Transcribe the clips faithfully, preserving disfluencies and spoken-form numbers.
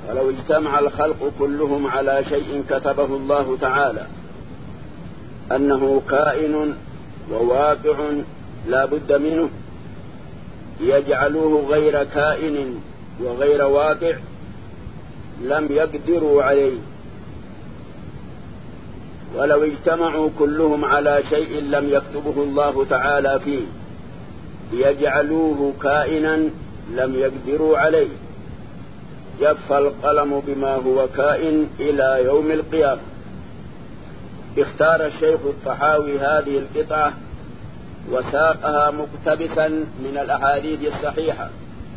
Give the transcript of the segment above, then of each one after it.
ولو اجتمع الخلق كلهم على شيء كتبه الله تعالى أنه كائن وواقع لا بد منه يجعلوه غير كائن وغير واقع لم يقدروا عليه. ولو اجتمعوا كلهم على شيء لم يكتبه الله تعالى فيه ليجعلوه كائنا لم يقدروا عليه. جف القلم بما هو كائن إلى يوم القيامة. اختار الشيخ الطحاوي هذه القطعة وساقها مقتبسا من الأحاديث الصحيحة،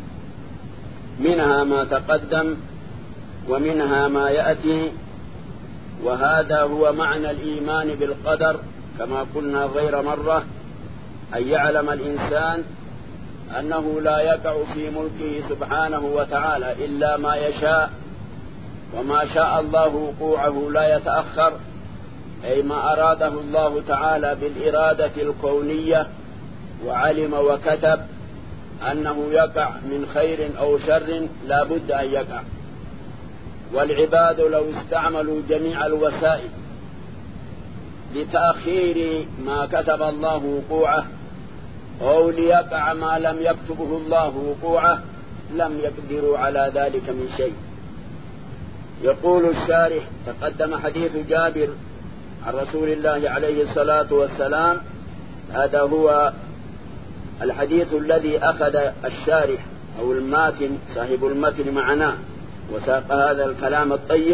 منها ما تقدم ومنها ما يأتي. وهذا هو معنى الإيمان بالقدر كما قلنا غير مرة، أن يعلم الإنسان أنه لا يقع في ملكه سبحانه وتعالى إلا ما يشاء، وما شاء الله وقوعه لا يتأخر، أي ما أراده الله تعالى بالإرادة الكونية وعلم وكتب أنه يقع من خير أو شر لا بد أن يقع. والعباد لو استعملوا جميع الوسائل لتأخير ما كتب الله وقوعه أو ليقع ما لم يكتبه الله وقوعه لم يقدروا على ذلك من شيء. يقول الشارح: تقدم حديث جابر عن رسول الله عليه الصلاة والسلام. هذا هو الحديث الذي أخذ الشارح أو الماتن صاحب المتن معنا وساق هذا الكلام الطيب.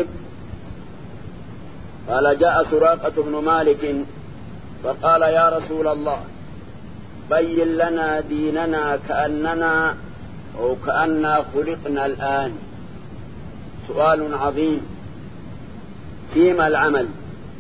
قال: جاء سراقة بن مالك فقال: يا رسول الله، بين لنا ديننا كأننا أو كأننا خلقنا الآن. سؤال عظيم. فيما العمل؟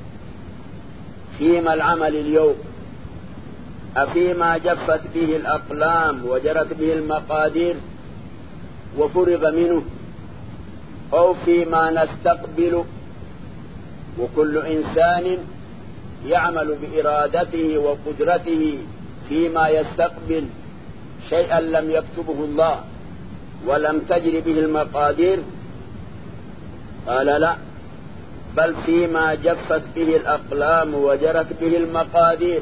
فيما العمل اليوم؟ أفيما جفت به الأقلام وجرت به المقادير وفرغ منه، أو فيما نستقبل؟ وكل إنسان يعمل بإرادته وقدرته فيما يستقبل شيئا لم يكتبه الله ولم تجر به المقادير. قال: لا، بل فيما جفت به الأقلام وجرت به المقادير.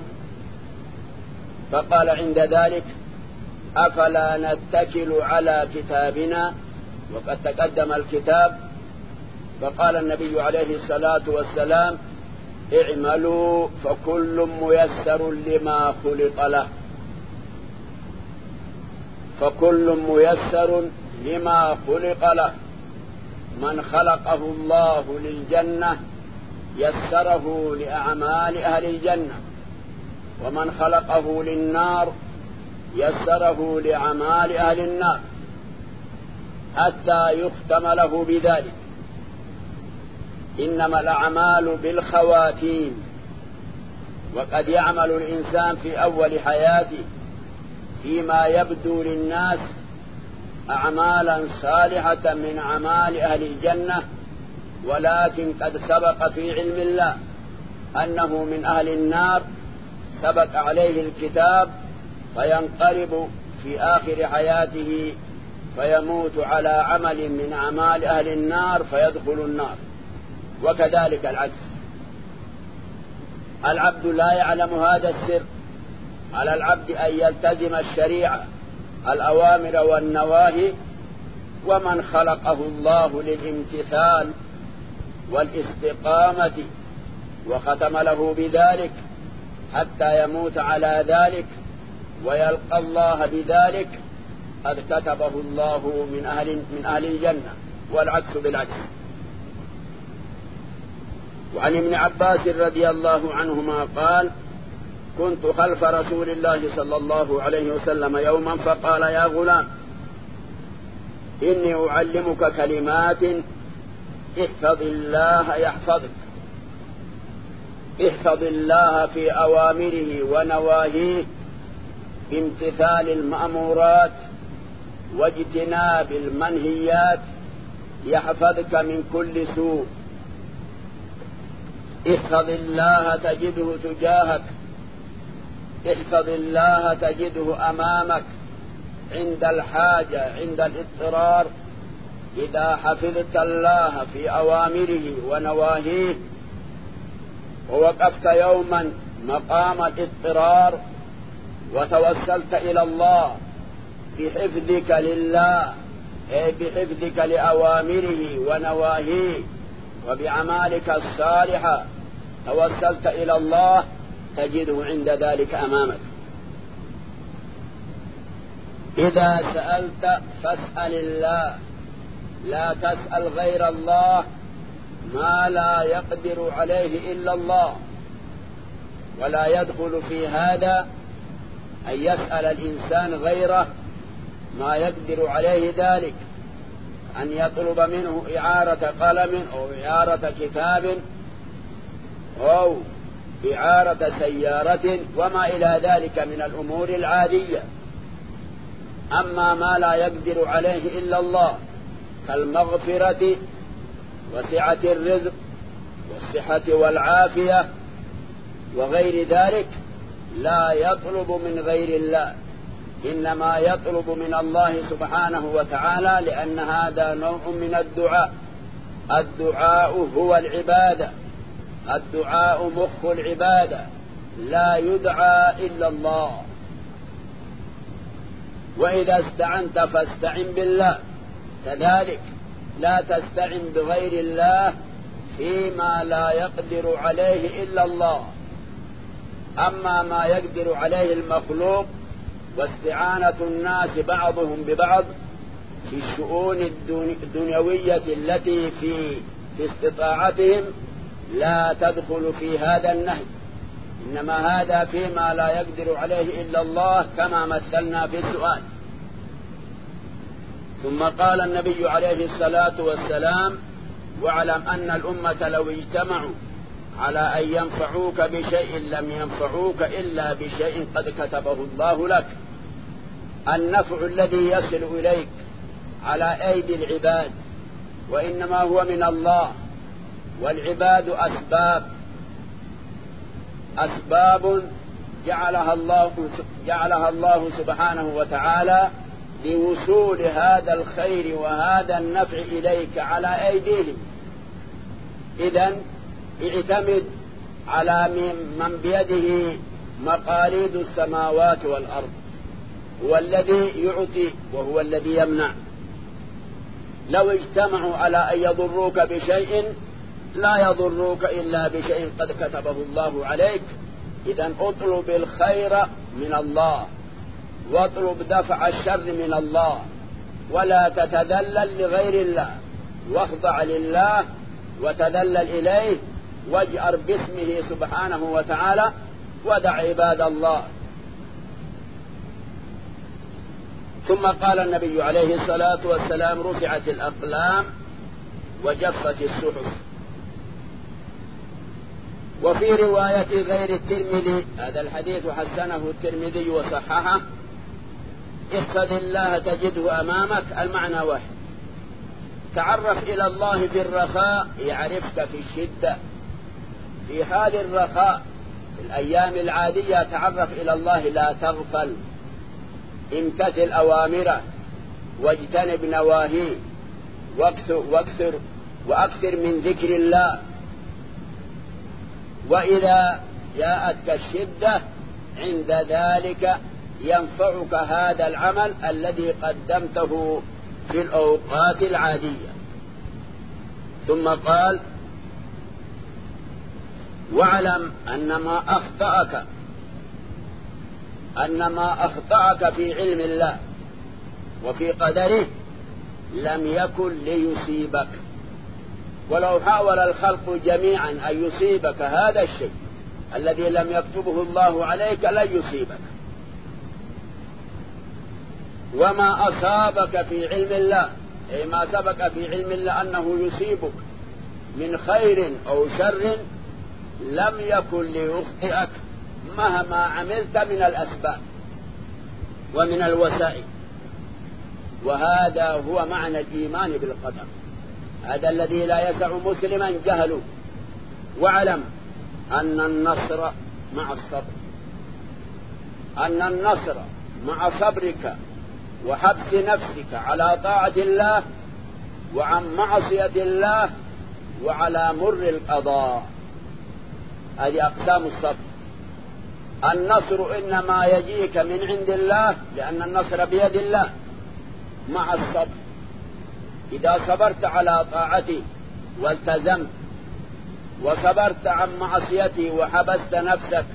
فقال عند ذلك: أفلا نتكل على كتابنا؟ وقد تقدم الكتاب. فقال النبي عليه الصلاة والسلام: اعملوا فكل ميسر لما خلق له. فكل ميسر لما خلق له. من خلقه الله للجنة يسره لأعمال أهل الجنة، ومن خلقه للنار يسره لأعمال أهل النار، حتى يختم له بذلك. إنما الأعمال بالخواتيم. وقد يعمل الإنسان في أول حياته فيما يبدو للناس أعمالا صالحة من أعمال أهل الجنة، ولكن قد سبق في علم الله أنه من أهل النار، سبق عليه الكتاب، فينقلب في آخر حياته فيموت على عمل من أعمال أهل النار فيدخل النار. وكذلك العكس. العبد لا يعلم هذا السر. على العبد أن يلتزم الشريعة، الأوامر والنواهي، ومن خلقه الله للامتثال والاستقامة وختم له بذلك حتى يموت على ذلك ويلقى الله بذلك، قد كتبه الله من أهل, من أهل الجنة، والعكس بالعكس. وعن ابن عباس رضي الله عنهما قال: كنت خلف رسول الله صلى الله عليه وسلم يوما فقال: يا غلام، إني أعلمك كلمات احفظ الله يحفظك. احفظ الله في أوامره ونواهيه بامتثال المأمورات واجتناب المنهيات يحفظك من كل سوء. احفظ الله تجده تجاهك. احفظ الله تجده أمامك عند الحاجة، عند الاضطرار. إذا حفظت الله في أوامره ونواهيه ووقفت يوما مقام الاضطرار وتوسلت إلى الله بحفظك لله، أي بحفظك لأوامره ونواهيه وبأعمالك الصالحة، توسلت إلى الله تجده عند ذلك أمامك. إذا سألت فاسأل الله، لا تسأل غير الله ما لا يقدر عليه إلا الله. ولا يدخل في هذا أن يسأل الإنسان غيره ما يقدر عليه ذلك، أن يطلب منه إعارة قلم أو إعارة كتاب أو إعارة سيارة وما إلى ذلك من الأمور العادية. أما ما لا يقدر عليه إلا الله كالمغفرة وسعة الرزق والصحة والعافية وغير ذلك لا يطلب من غير الله، إنما يطلب من الله سبحانه وتعالى، لأن هذا نوع من الدعاء. الدعاء هو العبادة، الدعاء مخ العبادة، لا يدعى إلا الله. وإذا استعنت فاستعن بالله، كذلك لا تستعن بغير الله فيما لا يقدر عليه إلا الله. أما ما يقدر عليه المخلوق واستعانة الناس بعضهم ببعض في الشؤون الدنيوية التي في في استطاعتهم لا تدخل في هذا النهي، إنما هذا فيما لا يقدر عليه إلا الله كما مثلنا في السؤال. ثم قال النبي عليه الصلاة والسلام: واعلم أن الأمة لو اجتمعوا على أن ينفعوك بشيء لم ينفعوك إلا بشيء قد كتبه الله لك. النفع الذي يصل إليك على أيدي العباد وإنما هو من الله، والعباد أسباب أسباب جعلها الله جعلها الله سبحانه وتعالى لوصول هذا الخير وهذا النفع إليك على أيديهم. إذن اعتمد على من بيده مقاليد السماوات والأرض، هو الذي يعطي وهو الذي يمنع. لو اجتمعوا على أن يضروك بشيء لا يضروك إلا بشيء قد كتبه الله عليك. إذن اطلب الخير من الله واطلب دفع الشر من الله، ولا تتذلل لغير الله، واخضع لله وتذلل إليه واجأر باسمه سبحانه وتعالى ودع عباد الله. ثم قال النبي عليه الصلاة والسلام: رفعت الأقلام وجفت الصحف. وفي رواية غير الترمذي، هذا الحديث حسنه الترمذي وصححه: احفظ الله تجده أمامك. المعنى واحد: تعرف إلى الله في الرخاء يعرفك في الشدة. في حال الرخاء في الأيام العادية تعرف إلى الله، لا تغفل، امتثل أوامره واجتنب نواهيه، واكثر, واكثر, وأكثر من ذكر الله. وإذا جاءتك الشدة عند ذلك ينفعك هذا العمل الذي قدمته في الأوقات العادية. ثم قال: واعلم أن ما أخطأك أن ما أخطأك في علم الله وفي قدره لم يكن ليصيبك، ولو حاول الخلق جميعا أن يصيبك هذا الشيء الذي لم يكتبه الله عليك لن يصيبك. وما أصابك في علم الله، أي ما سبق في علم الله أنه يصيبك من خير أو شر لم يكن ليخطئك مهما عملت من الأسباب ومن الوسائل. وهذا هو معنى الإيمان بالقدر، هذا الذي لا يسع مسلما جهله. واعلم أن النصر مع الصبر، أن النصر مع صبرك وحبس نفسك على طاعة الله وعن معصية الله وعلى مر القضاء. هذه أقسام الصبر. النصر إنما يجيك من عند الله لأن النصر بيد الله مع الصبر. إذا صبرت على طاعتي والتزمت وصبرت عن معصيتي وحبست نفسك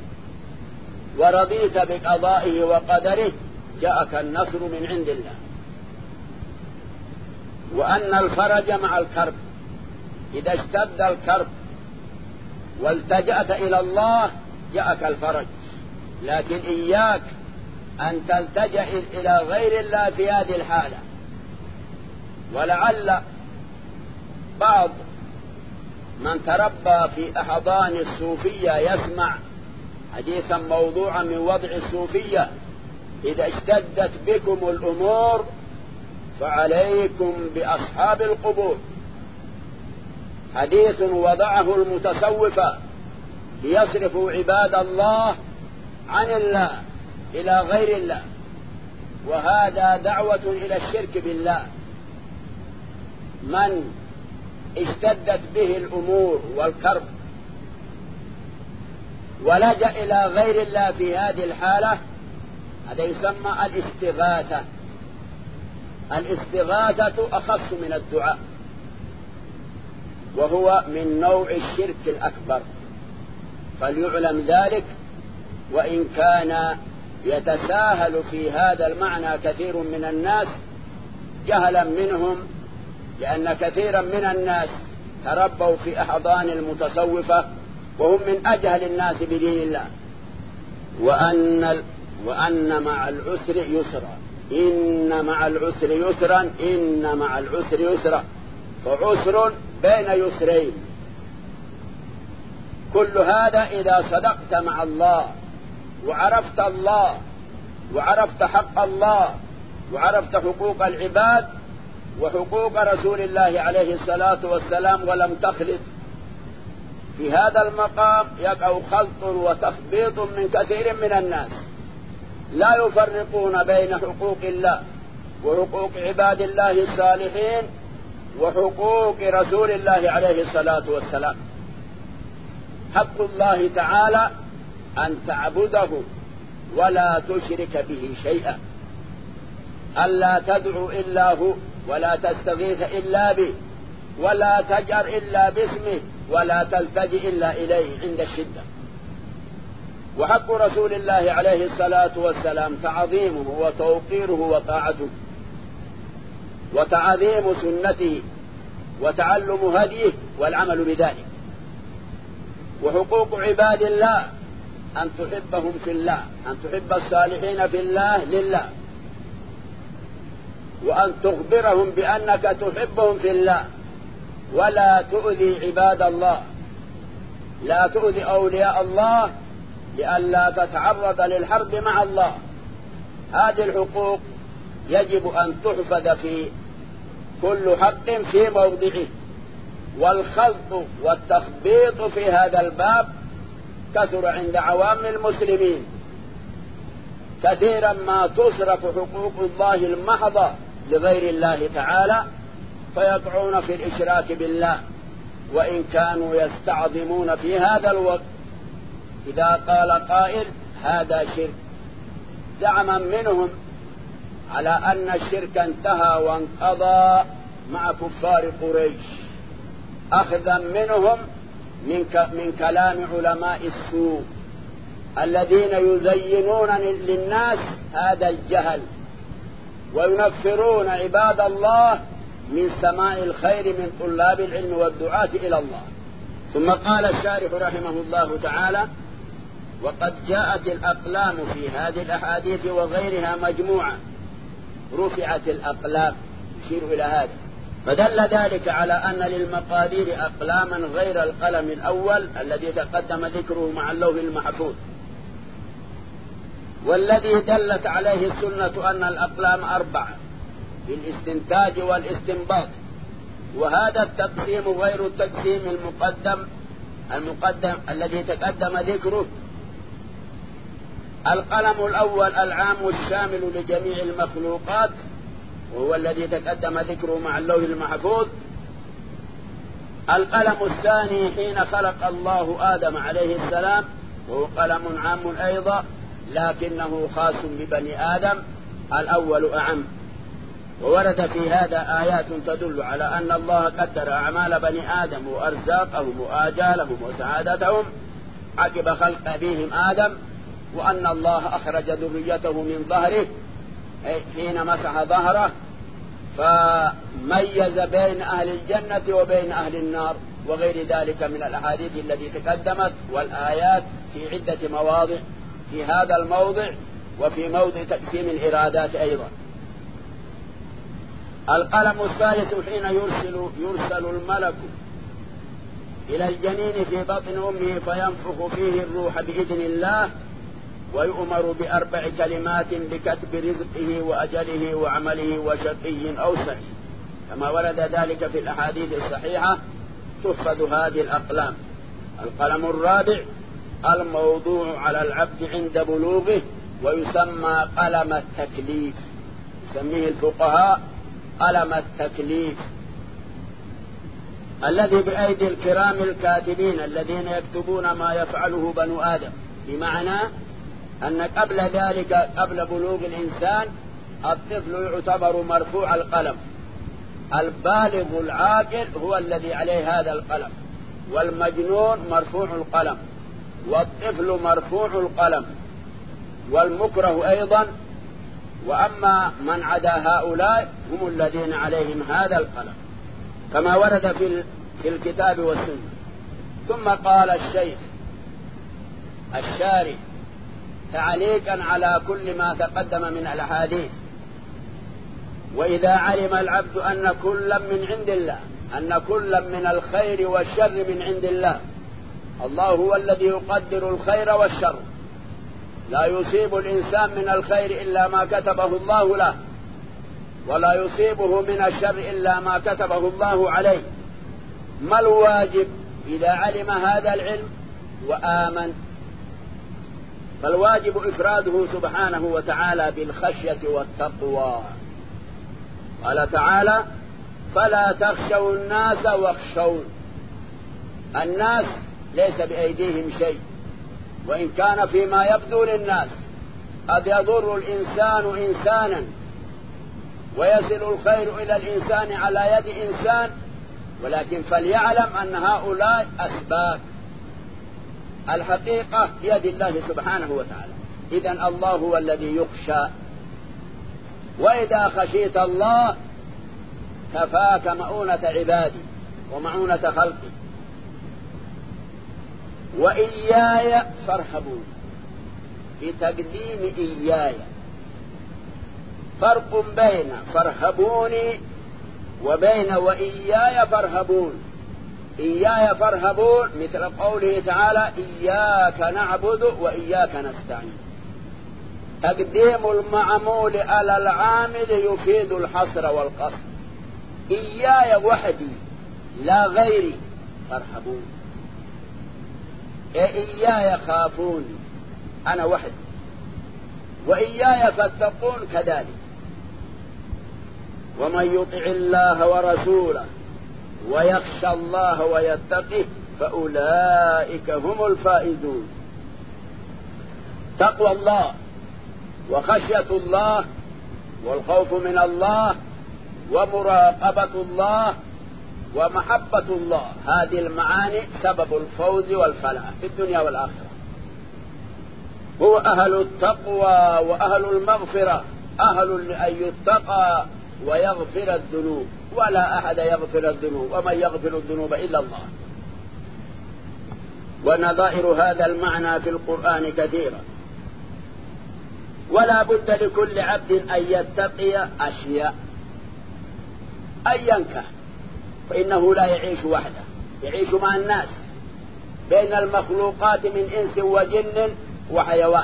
ورضيت بقضائه وقدره جاءك النصر من عند الله. وأن الفرج مع الكرب. إذا اشتد الكرب والتجأت إلى الله جاءك الفرج، لكن إياك أن تلتجأ إلى غير الله في هذه الحالة. ولعل بعض من تربى في أحضان الصوفية يسمع حديثا موضوعا من وضع الصوفية: إذا اشتدت بكم الأمور فعليكم بأصحاب القبور. حديث وضعه المتصوفة ليصرفوا عباد الله عن الله إلى غير الله، وهذا دعوة إلى الشرك بالله. من اشتدت به الأمور والكرب ولجأ إلى غير الله في هذه الحالة هذا يسمى الاستغاثة. الاستغاثة أخص من الدعاء، وهو من نوع الشرك الأكبر، فليعلم ذلك. وإن كان يتساهل في هذا المعنى كثير من الناس جهلا منهم، لأن كثيرا من الناس تربوا في أحضان المتصوفة وهم من أجهل الناس بدين الله. وأن, وأن مع العسر يسرا، إن مع العسر يسرا، إن مع العسر يسرا، فعسر بين يسرين. كل هذا إذا صدقت مع الله وعرفت الله وعرفت حق الله وعرفت حقوق العباد وحقوق رسول الله عليه الصلاة والسلام ولم تخلط. في هذا المقام يقع خلط وتخبيط من كثير من الناس، لا يفرقون بين حقوق الله وحقوق عباد الله الصالحين وحقوق رسول الله عليه الصلاة والسلام. حق الله تعالى أن تعبده ولا تشرك به شيئا، ألا تدعو إلا هو، ولا تستغيث إلا به، ولا تجأر إلا باسمه، ولا تلتجئ إلا إليه عند الشدة. وحق رسول الله عليه الصلاة والسلام تعظيمه وتوقيره وطاعته وتعظيم سنته وتعلم هديه والعمل بذلك. وحقوق عباد الله أن تحبهم في الله، أن تحب الصالحين في الله لله، وأن تخبرهم بأنك تحبهم في الله، ولا تؤذي عباد الله، لا تؤذي أولياء الله لئلا تتعرض للحرب مع الله. هذه الحقوق يجب أن تحفظ في كل حق في موضعه. والخلط والتخبيط في هذا الباب كثر عند عوام المسلمين، كثيرا ما تصرف حقوق الله المحضة لغير الله تعالى فيقعون في الإشراك بالله، وإن كانوا يستعظمون في هذا الوقت. إذا قال قائل هذا شرك زعما منهم على أن الشرك انتهى وانقضى مع كفار قريش، أخذا منهم من, من كلام علماء السوء الذين يزينون للناس هذا الجهل وينفرون عباد الله من سماع الخير من طلاب العلم والدعاة إلى الله. ثم قال الشارح رحمه الله تعالى: وقد جاءت الأقلام في هذه الأحاديث وغيرها مجموعة، رفعت الأقلام، يشير إلى هذا، فدل ذلك على أن للمقادير أقلاما غير القلم الأول الذي تقدم ذكره مع اللوح المحفوظ، والذي دلت عليه السنة أن الأقلام أربعة للاستنتاج والاستنباط. وهذا التقسيم غير التقسيم المقدم المقدم الذي تقدم ذكره. القلم الأول العام الشامل لجميع المخلوقات وهو الذي تقدم ذكره مع اللوح المحفوظ. القلم الثاني حين خلق الله آدم عليه السلام، وهو قلم عام أيضا لكنه خاص ببني آدم، الأول أعم. وورد في هذا آيات تدل على أن الله قدر أعمال بني آدم وأرزاقهم وآجالهم وسعادتهم عقب خلق أبيهم آدم، وأن الله أخرج ذريته من ظهره حين مسح ظهره، فميز بين أهل الجنة وبين أهل النار، وغير ذلك من الأحاديث التي تقدمت والآيات في عدة مواضع في هذا الموضع وفي موضع تقسيم الإرادات أيضا. القلم الثالث حين يرسل, يرسل الملك إلى الجنين في بطن أمه فينفخ فيه الروح بإذن الله، ويؤمر بأربع كلمات بكتب رزقه وأجله وعمله وشقي أو سعيد، كما ورد ذلك في الأحاديث الصحيحة. تحفظ هذه الأقلام. القلم الرابع الموضوع على العبد عند بلوغه، ويسمى قلم التكليف، يسميه الفقهاء قلم التكليف، الذي بأيدي الكرام الكاتبين الذين يكتبون ما يفعله بنو آدم، بمعنى أن قبل ذلك قبل بلوغ الإنسان الطفل يعتبر مرفوع القلم، البالغ العاقل هو الذي عليه هذا القلم، والمجنون مرفوع القلم، والطفل مرفوع القلم، والمكره أيضا. وأما من عدا هؤلاء هم الذين عليهم هذا القلم، كما ورد في في الكتاب والسنة. ثم قال الشيخ الشارح تعليقا على كل ما تقدم من الأحاديث: وإذا علم العبد أن كل من عند الله، أن كل من الخير والشر من عند الله، الله هو الذي يقدر الخير والشر، لا يصيب الإنسان من الخير إلا ما كتبه الله له، ولا يصيبه من الشر إلا ما كتبه الله عليه. ما الواجب إذا علم هذا العلم وآمن؟ فالواجب إفراده سبحانه وتعالى بالخشية والتقوى. قال تعالى: فلا تخشوا الناس واخشون. الناس ليس بأيديهم شيء، وإن كان فيما يبدو للناس قد يضر الإنسان إنسانا ويصل الخير إلى الإنسان على يد إنسان، ولكن فليعلم أن هؤلاء أسباب، الحقيقة بيد الله سبحانه وتعالى. إذن الله هو الذي يخشى، وإذا خشيت الله كفاك مؤونة عبادي ومعونة خلقي. وإياي فارهبون، بتقديم إياي، فرق بين فارهبوني وبين وإياي فارهبون. إياي فارهبون مثل قوله تعالى: إياك نعبد وإياك نستعين. تقديم المعمول على العامل يفيد الحصر والقصر. إياي وحدي لا غيري فارهبون، إياي خافوني أنا وحدي، وإياي فاتقون كذلك. ومن يطع الله ورسوله ويخشى الله ويتقه فأولئك هم الفائزون. تقوى الله وخشية الله والخوف من الله ومراقبة الله ومحبة الله، هذه المعاني سبب الفوز والفلاح في الدنيا والآخرة. هو أهل التقوى وأهل المغفرة، أهل لأن يتقى ويغفر الذنوب، ولا أحد يغفر الذنوب، ومن يغفر الذنوب إلا الله. ونظائر هذا المعنى في القرآن كثيرة. ولا بد لكل عبد أن يتقي أشياء أيا كان، فإنه لا يعيش وحده، يعيش مع الناس بين المخلوقات من إنس وجن وحيوان.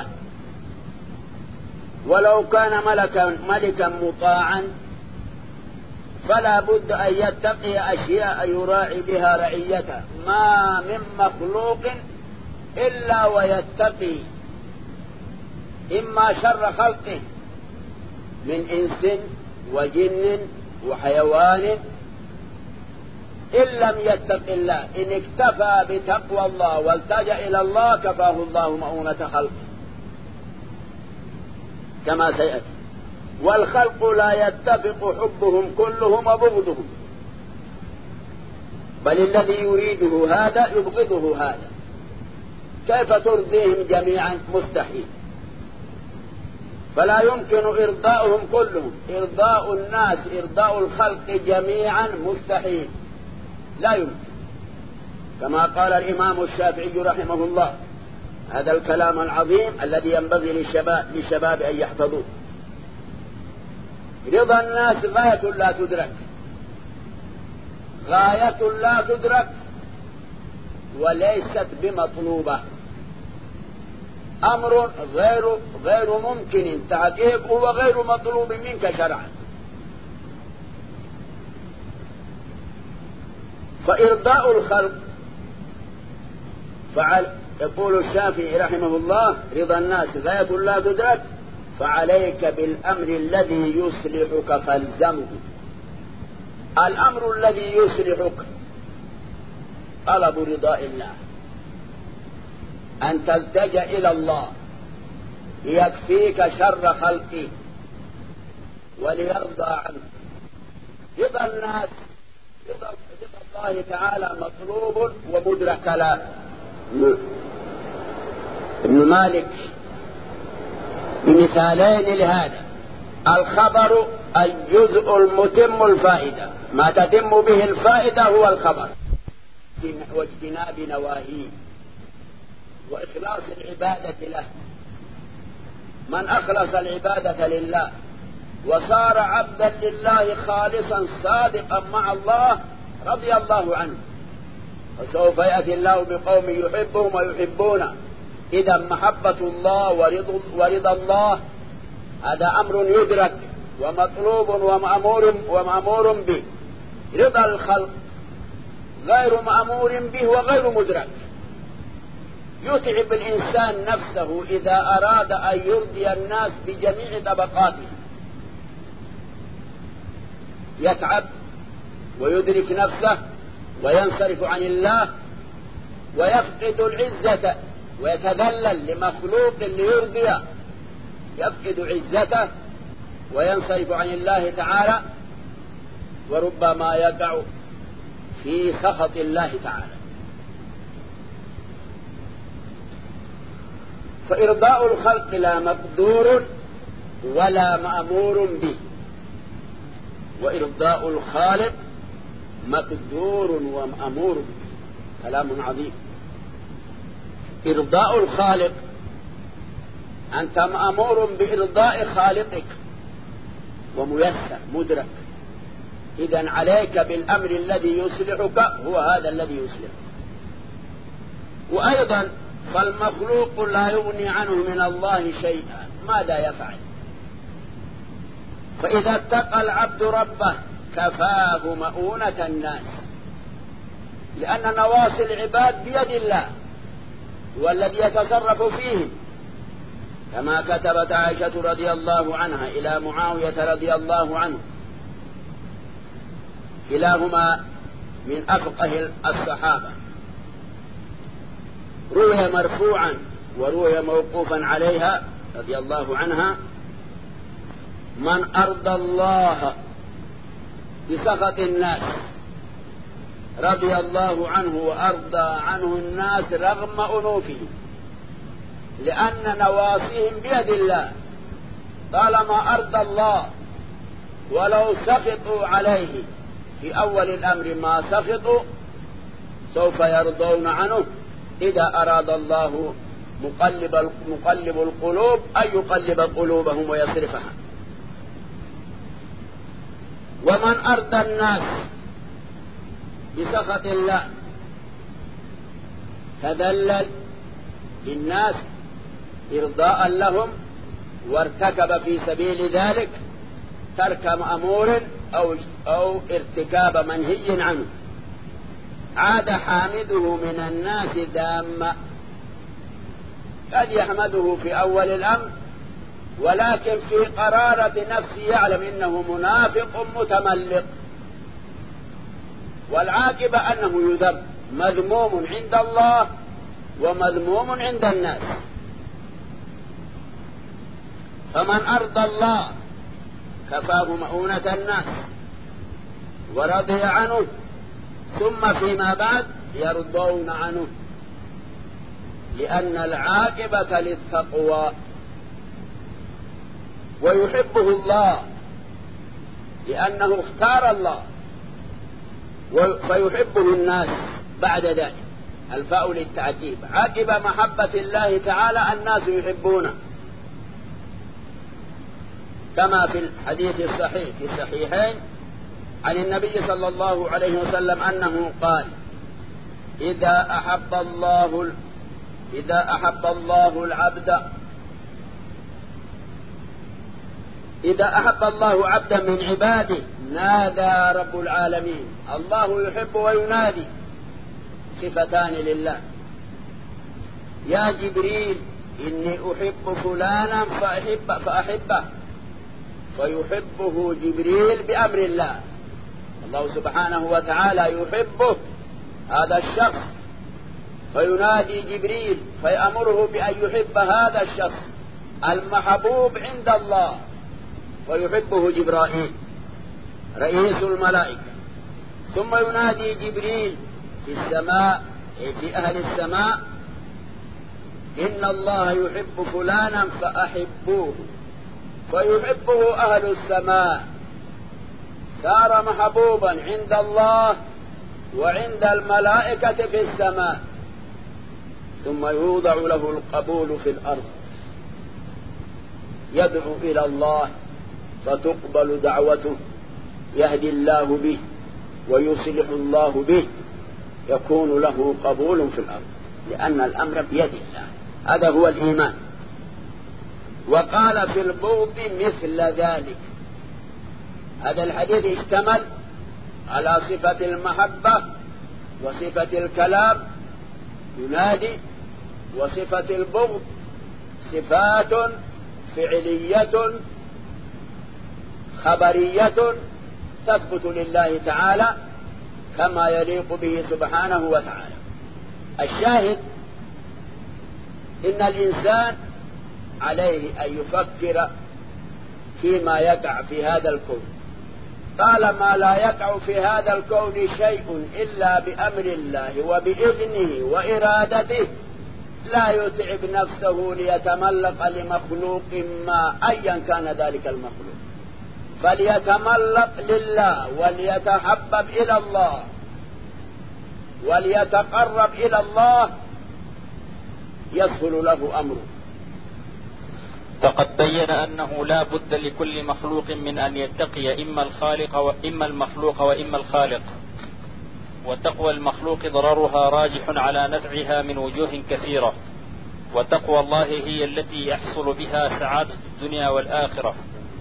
ولو كان ملكا ملكا مطاعا فلا بد أن يتقي أشياء يراعي بها رعيته. ما من مخلوق إلا ويتقي إما شر خلقه من إنس وجن وحيوان إن لم يتق الله، إن اكتفى بتقوى الله والتجأ إلى الله كفاه الله مؤونة خلقه كما سيأتي. والخلق لا يتفق حبهم كلهم وبغضهم، بل الذي يريده هذا يبغضه هذا. كيف ترضيهم جميعا؟ مستحيل. فلا يمكن إرضاؤهم كلهم، إرضاء الناس إرضاء الخلق جميعا مستحيل، لا يمكن. كما قال الإمام الشافعي رحمه الله هذا الكلام العظيم الذي ينبغي للشباب, للشباب أن يحفظوه: رضا الناس غاية لا تدرك، غاية لا تدرك وليست بمطلوبة، أمر غير غير ممكن تحقيقه وغير مطلوب منك شرعا. فإرضاء الخلق فعل يقول الشافعي رحمه الله: رضا الناس غاية لا تدرك، فعليك بالأمر الذي يصلحك فالزمه. الأمر الذي يصلحك طلب رضاء الله، أن تلتجأ إلى الله ليكفيك شر خلقه وليرضى عنه. رضا الناس رضا الله تعالى مطلوب ومدرك لا. ابن مالك بمثالين لهذا: الخبر الجزء المتم الفائدة، ما تتم به الفائدة هو الخبر، واجتناب نواهيه وإخلاص العبادة له. من أخلص العبادة لله وصار عبدا لله خالصا صادقا مع الله رضي الله عنه، فسوف يأتي الله بقوم يحبهم ويحبونه. إذا محبة الله ورضا, ورضا الله هذا أمر يدرك ومطلوب ومأمور, ومأمور به. رضا الخلق غير مأمور به وغير مدرك. يتعب الإنسان نفسه إذا أراد أن يرضي الناس بجميع طبقاتهم، يتعب ويدرك نفسه وينصرف عن الله ويفقد العزة ويتذلل لمخلوق ليرضيه، يفقد عزته وينصرف عن الله تعالى، وربما يقع في سخط الله تعالى. فإرضاء الخلق لا مقدور ولا مأمور به، وإرضاء الخالق مقدور ومأمور به. كلام عظيم. إرضاء الخالق أنت مأمور بإرضاء خالقك وميسر مدرك، إذن عليك بالأمر الذي يصلحك، هو هذا الذي يصلحك. وأيضا فالمخلوق لا يغني عنه من الله شيئا، ماذا يفعل؟ فإذا اتقى العبد ربه كفاه مؤونة الناس، لأن نواصي العباد بيد الله والذي يتصرف فيهم، كما كتبت عائشة رضي الله عنها إلى معاوية رضي الله عنه، كلاهما من أفقه الصحابة، روي مرفوعا وروي موقوفا عليها رضي الله عنها: من أرضى الله بسخط الناس رضي الله عنه وأرضى عنه الناس رغم أنوفهم، لأن نواصيهم بيد الله. طالما أرضى الله ولو سخطوا عليه في أول الأمر ما سخطوا سوف يرضون عنه إذا أراد الله مقلب, مقلب القلوب أن يقلب قلوبهم ويصرفها. ومن أرضى الناس بسخط الله تذلل للناس إرضاء لهم وارتكب في سبيل ذلك ترك مأمور أو, أو ارتكاب منهي عنه، عاد حامده من الناس ذاما، قد يحمده في أول الأمر ولكن في قرارة نفسه يعلم إنه منافق متملق، والعاقبة أنه يذم، مذموم عند الله ومذموم عند الناس. فمن أرضى الله كفاه مؤونة الناس ورضي عنه، ثم فيما بعد يرضون عنه، لأن العاقبة للتقوى. ويحبه الله لأنه اختار الله، فيحبه الناس بعد ذلك. الفاء للتعجيب، عقب محبة الله تعالى الناس يحبونه، كما في الحديث الصحيح في الصحيحين عن النبي صلى الله عليه وسلم أنه قال: إذا أحب الله إذا أحب الله العبد إذا أحب الله عبدا من عباده نادى رب العالمين. الله يحب وينادي، صفتان لله. يا جبريل إني أحب فلانا فأحب فأحبه، فيحبه جبريل بأمر الله. الله سبحانه وتعالى يحبه هذا الشخص، فينادي جبريل فيأمره بأن يحب هذا الشخص المحبوب عند الله، ويحبه جبرائيل رئيس الملائكة. ثم ينادي جبريل في السماء في أهل السماء: إن الله يحب فلانا فأحبوه، فيحبه أهل السماء، صار محبوبا عند الله وعند الملائكة في السماء. ثم يوضع له القبول في الأرض، يدعو إلى الله فتقبل دعوته، يهدي الله به ويصلح الله به، يكون له قبول في الأرض، لأن الأمر بيد الله. هذا هو الإيمان. وقال في البغض مثل ذلك. هذا الحديث اشتمل على صفة المحبة وصفة الكلام ينادي، وصفة البغض صفات فعلية خبرية تثبت لله تعالى كما يليق به سبحانه وتعالى. الشاهد إن الإنسان عليه أن يفكر فيما يقع في هذا الكون، طالما لا يقع في هذا الكون شيء إلا بأمر الله وبإذنه وإرادته، لا يتعب نفسه ليتملق لمخلوق ما أيا كان ذلك المخلوق، فليتملق لله وليتحبب إلى الله وليتقرب إلى الله، يسهل له أمره. فقد بين أنه لا بد لكل مخلوق من أن يتقي إما الخالق وإما المخلوق وإما الخالق، وتقوى المخلوق ضررها راجح على نفعها من وجوه كثيرة، وتقوى الله هي التي يحصل بها سعادة الدنيا والآخرة.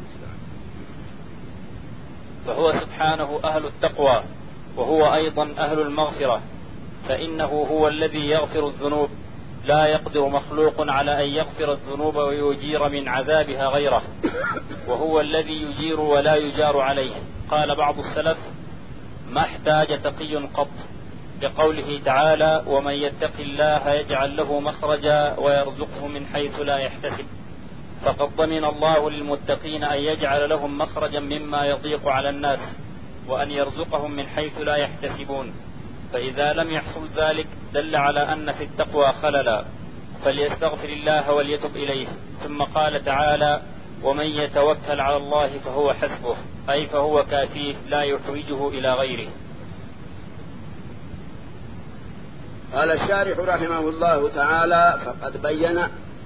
فهو سبحانه أهل التقوى، وهو أيضا أهل المغفرة، فإنه هو الذي يغفر الذنوب، لا يقدر مخلوق على أن يغفر الذنوب ويجير من عذابها غيره، وهو الذي يجير ولا يجار عليه. قال بعض السلف: ما احتاج تقي قط، لقوله تعالى: ومن يتق الله يجعل له مخرجا ويرزقه من حيث لا يحتسب. فقد ضمن الله للمتقين أن يجعل لهم مخرجا مما يضيق على الناس، وأن يرزقهم من حيث لا يحتسبون. فإذا لم يحصل ذلك دل على أن في التقوى خللا، فليستغفر الله وليتب إليه. ثم قال تعالى: ومن يتوكل على الله فهو حسبه، أي فهو كافيه لا يحوجه إلى غيره. قال الشارح رحمه الله تعالى: فقد بين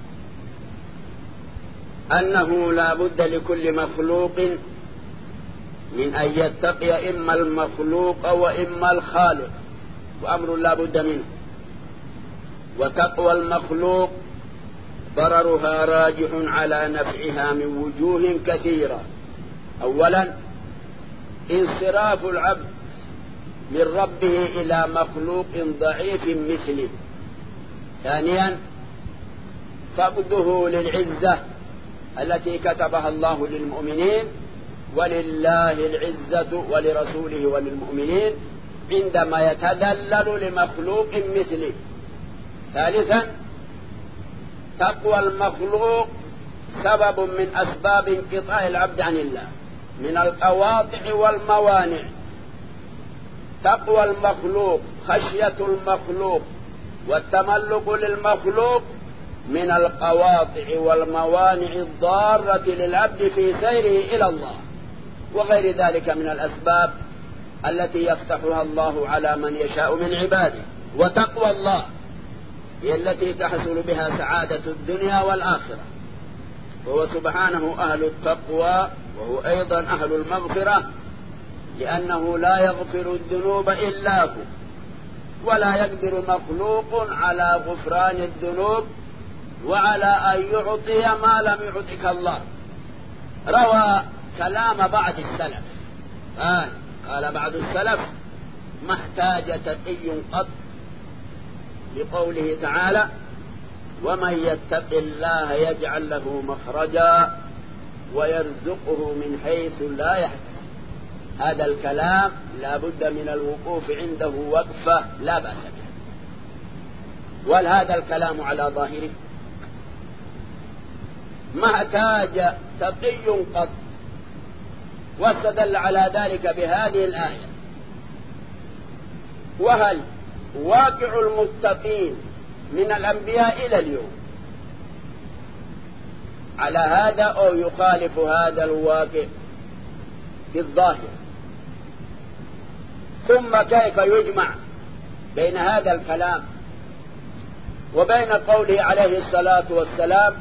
أنه لا بد لكل مخلوق من أن يتقي إما المخلوق وإما الخالق، وأمر لا بد منه. وتقوى المخلوق ضررها راجح على نفعها من وجوه كثيرة. أولا، انصراف العبد من ربه إلى مخلوق ضعيف مثله. ثانيا، فقده للعزة التي كتبها الله للمؤمنين، ولله العزة ولرسوله وللمؤمنين عندما يتذلل لمخلوق مثله. ثالثا، تقوى المخلوق سبب من أسباب انقطاع العبد عن الله من القواطع والموانع. تقوى المخلوق، خشية المخلوق والتملق للمخلوق من القواطع والموانع الضارة للعبد في سيره إلى الله، وغير ذلك من الأسباب التي يفتحها الله على من يشاء من عباده. وتقوى الله هي التي تحصل بها سعادة الدنيا والآخرة، وهو سبحانه أهل التقوى وهو أيضا أهل المغفرة، لأنه لا يغفر الذنوب إلا هو، ولا يقدر مخلوق على غفران الذنوب وعلى أن يعطي ما لم يعطك الله. روى كلام بعض السلف، قال قال بعض السلف: ما احتاج تقي قط، لقوله تعالى: ومن يتق الله يجعل له مخرجا ويرزقه من حيث لا يحتسب. هذا الكلام لا بد من الوقوف عنده وقفة لا بأس بها. وهذا الكلام على ظاهره ما احتاج تقي قط، واستدل على ذلك بهذه الآية: وهل واقع المتقين من الأنبياء إلى اليوم على هذا أو يخالف هذا الواقع في الظاهر؟ ثم كيف يجمع بين هذا الكلام وبين قوله عليه الصلاة والسلام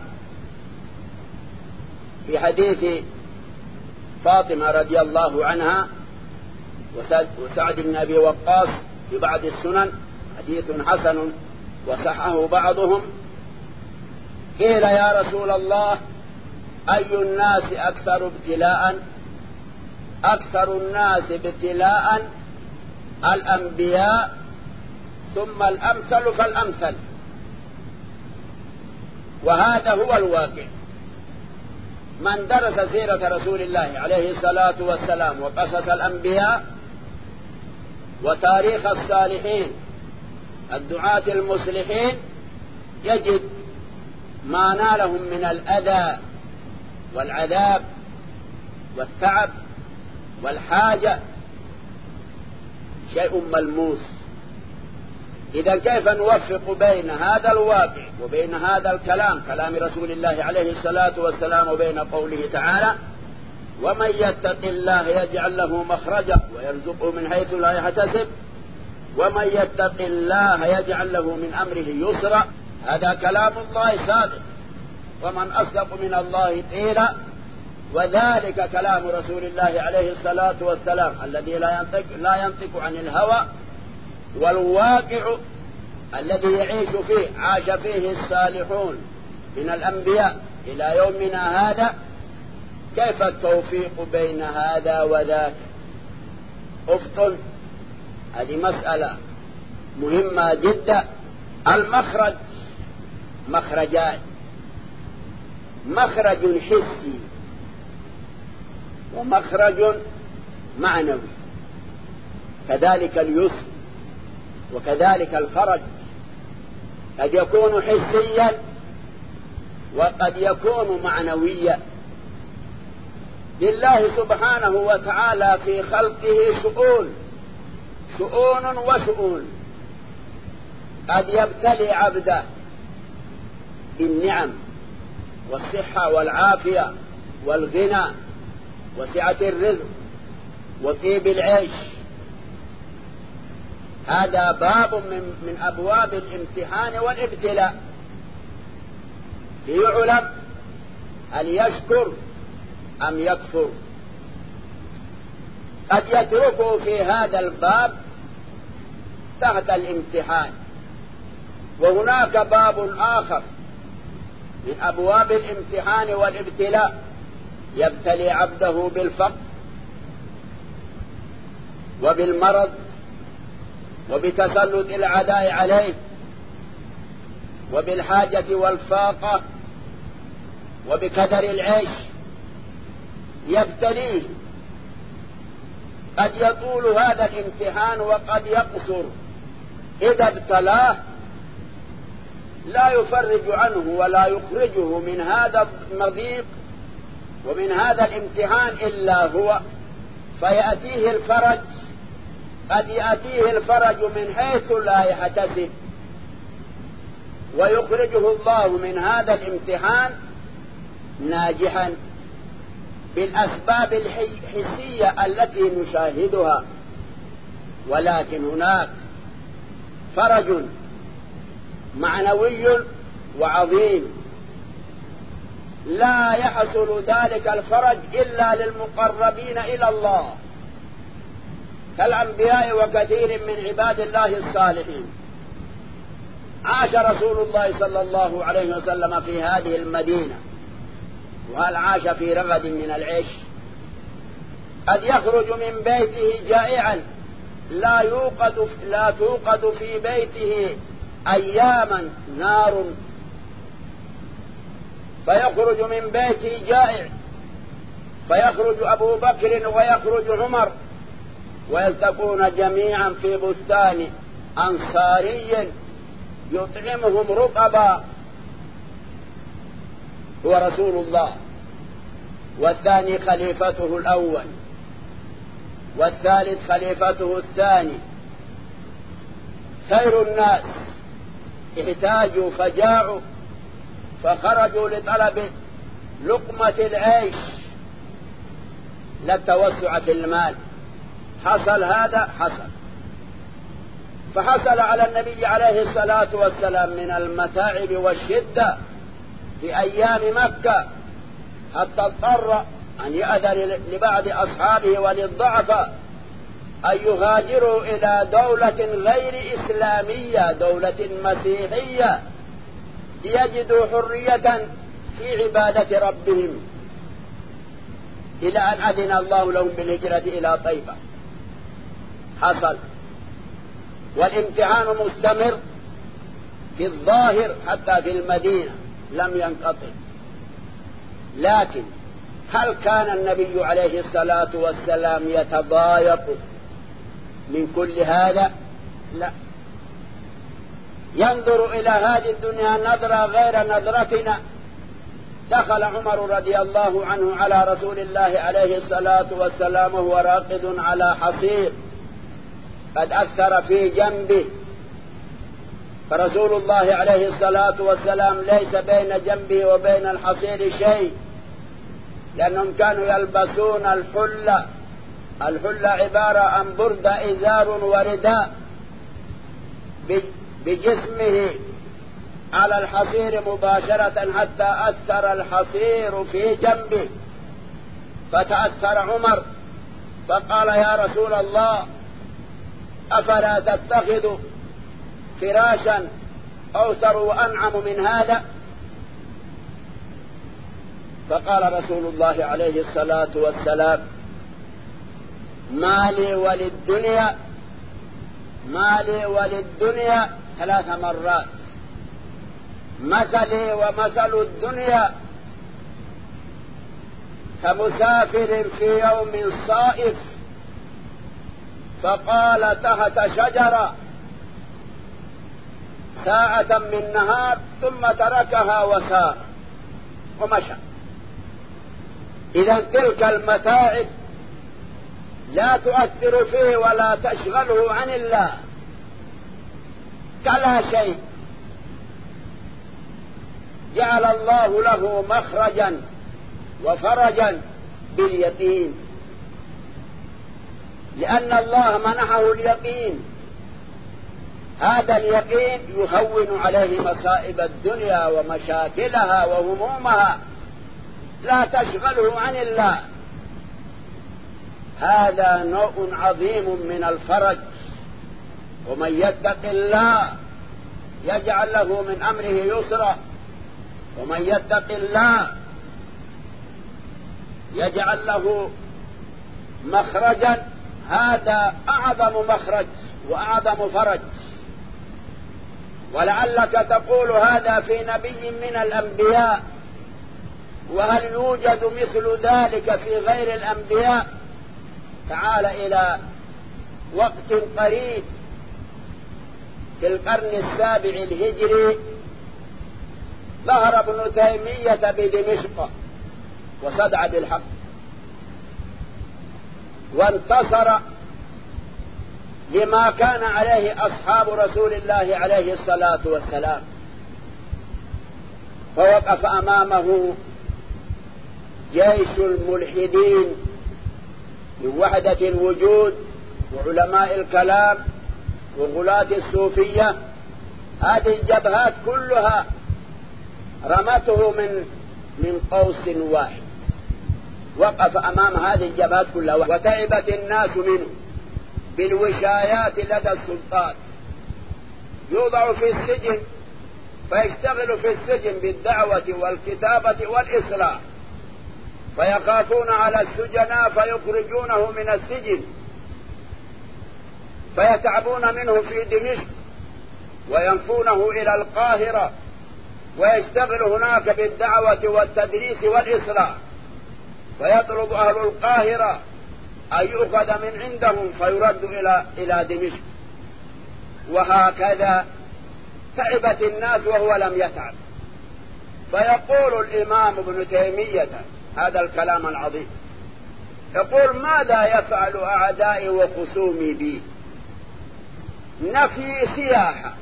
في حديث فاطمة رضي الله عنها وسعد بن أبي وقاص في بعض السنن، حديث حسن وصححه بعضهم: قيل يا رسول الله أي الناس أكثر ابتلاء؟ أكثر الناس ابتلاء الأنبياء ثم الأمثل فالأمثل. وهذا هو الواقع. من درس سيرة رسول الله عليه الصلاة والسلام وقصص الأنبياء وتاريخ الصالحين الدعاة المصلحين يجد ما نالهم من الأذى والعذاب والتعب والحاجة شيء ملموس. إذا كيف نوفق بين هذا الواقع وبين هذا الكلام كلام رسول الله عليه الصلاة والسلام وبين قوله تعالى: ومن يتق الله يجعل له مخرجا ويرزقه من حيث لا يحتسب، ومن يتق الله يجعل له من أمره يسرا. هذا كلام الله صادق، ومن أصدق من الله قيلا. وذلك كلام رسول الله عليه الصلاة والسلام الذي لا ينطق, لا ينطق عن الهوى، والواقع الذي يعيش فيه عاش فيه الصالحون من الأنبياء إلى يومنا هذا. كيف التوفيق بين هذا وذاك؟ أفضل، هذه مسألة مهمة جدا. المخرج مخرجان: مخرج حسي ومخرج معنوي، كذلك اليسر وكذلك الفرج. قد يكون حسيا وقد يكون معنويا. لله سبحانه وتعالى في خلقه شؤون شؤون وشؤون. قد يبتلي عبده بالنعم والصحة والعافية والغنى وسعة الرزق وطيب العيش. هذا باب من, من أبواب الامتحان والابتلاء، ليعلم هل يشكر أم يكفر. قد يتركه في هذا الباب تحت الامتحان. وهناك باب آخر من أبواب الامتحان والابتلاء يبتلي عبده بالفقر وبالمرض وبتسلط الأعداء عليه وبالحاجة والفاقة وبقدر العيش يبتليه. قد يطول هذا الامتحان وقد يقصر. إذا ابتلاه لا يفرج عنه ولا يخرجه من هذا المضيق ومن هذا الامتحان إلا هو، فيأتيه الفرج. قد يأتيه الفرج من حيث لا يحتسب، ويخرجه الله من هذا الامتحان ناجحا بالأسباب الحسية التي نشاهدها. ولكن هناك فرج معنوي وعظيم لا يحصل ذلك الفرج إلا للمقربين إلى الله كالأنبياء وكثير من عباد الله الصالحين. عاش رسول الله صلى الله عليه وسلم في هذه المدينة، وهل عاش في رغد من العيش؟ قد يخرج من بيته جائعا لا يوقد لا توقد في بيته أياما نار، فيخرج من بيته جائع، فيخرج أبو بكر ويخرج عمر ويلتقون جميعا في بستان أنصاري يطعمهم رطبا، هو رسول الله، والثاني خليفته الأول، والثالث خليفته الثاني. خير الناس احتاجوا فجاعوا فخرجوا لطلب لقمة العيش لا التوسع في المال. حصل هذا حصل، فحصل على النبي عليه الصلاة والسلام من المتاعب والشدة في أيام مكة، حتى اضطر أن يأذن لبعض أصحابه وللضعفاء أن يهاجروا إلى دولة غير إسلامية، دولة مسيحية، ليجدوا حرية في عبادة ربهم، إلى أن أذن الله لهم بالهجرة إلى طيبة. حصل، والامتحان مستمر في الظاهر حتى في المدينة لم ينقطع. لكن هل كان النبي عليه الصلاة والسلام يتضايق من كل هذا؟ لا، ينظر إلى هذه الدنيا نظرة غير نظرتنا. دخل عمر رضي الله عنه على رسول الله عليه الصلاة والسلام وهو راقد على حصير قد أثر في جنبه، فرسول الله عليه الصلاة والسلام ليس بين جنبه وبين الحصير شيء، لأنهم كانوا يلبسون الحلة. الحلة عبارة عن بردة إزار ورداء بجسمه على الحصير مباشرة حتى أثر الحصير في جنبه، فتأثر عمر فقال: يا رسول الله، أفلا تتخذ فراشا أوسر وأنعم من هذا؟ فقال رسول الله عليه الصلاة والسلام: مالي وللدنيا مالي وللدنيا ثلاث مرات، مثلي ومثل الدنيا كمسافر في يوم صائف فقال تحت شجرة ساعة من نهار ثم تركها وسار ومشى. إذا تلك المتاعب لا تؤثر فيه ولا تشغله عن الله كلا شيء. جعل الله له مخرجا وفرجا باليقين، لأن الله منحه اليقين. هذا اليقين يهون عليه مصائب الدنيا ومشاكلها وهمومها، لا تشغله عن الله. هذا نوع عظيم من الفرج. ومن يتق الله يجعل له من أمره يسرا، ومن يتق الله يجعل له مخرجا. هذا أعظم مخرج وأعظم فرج. ولعلك تقول هذا في نبي من الأنبياء، وهل يوجد مثل ذلك في غير الأنبياء؟ تعال إلى وقت قريب في القرن السابع الهجري ظهر ابن تيمية بدمشق وصدع بالحق وانتصر لما كان عليه أصحاب رسول الله عليه الصلاة والسلام، فوقف أمامه جيش الملحدين من وحدة الوجود وعلماء الكلام وغلاة الصوفية. هذه الجبهات كلها رمته من من قوس واحد، وقف أمام هذه الجبهات كلها وتعبت الناس منه بالوشايات لدى السلطات. يوضع في السجن فيشتغل في السجن بالدعوة والكتابة والإصلاح، فيخافون على السجناء فيخرجونه من السجن، فيتعبون منه في دمشق وينفونه إلى القاهرة ويشتغل هناك بالدعوة والتدريس والإصلاح، فيطلب أهل القاهرة أن يؤخذ من عندهم فيرد إلى إلى دمشق. وهكذا تعبت الناس وهو لم يتعب. فيقول الإمام ابن تيمية هذا الكلام العظيم، يقول: ماذا يفعل أعدائي وخصومي بي؟ نفي سياحة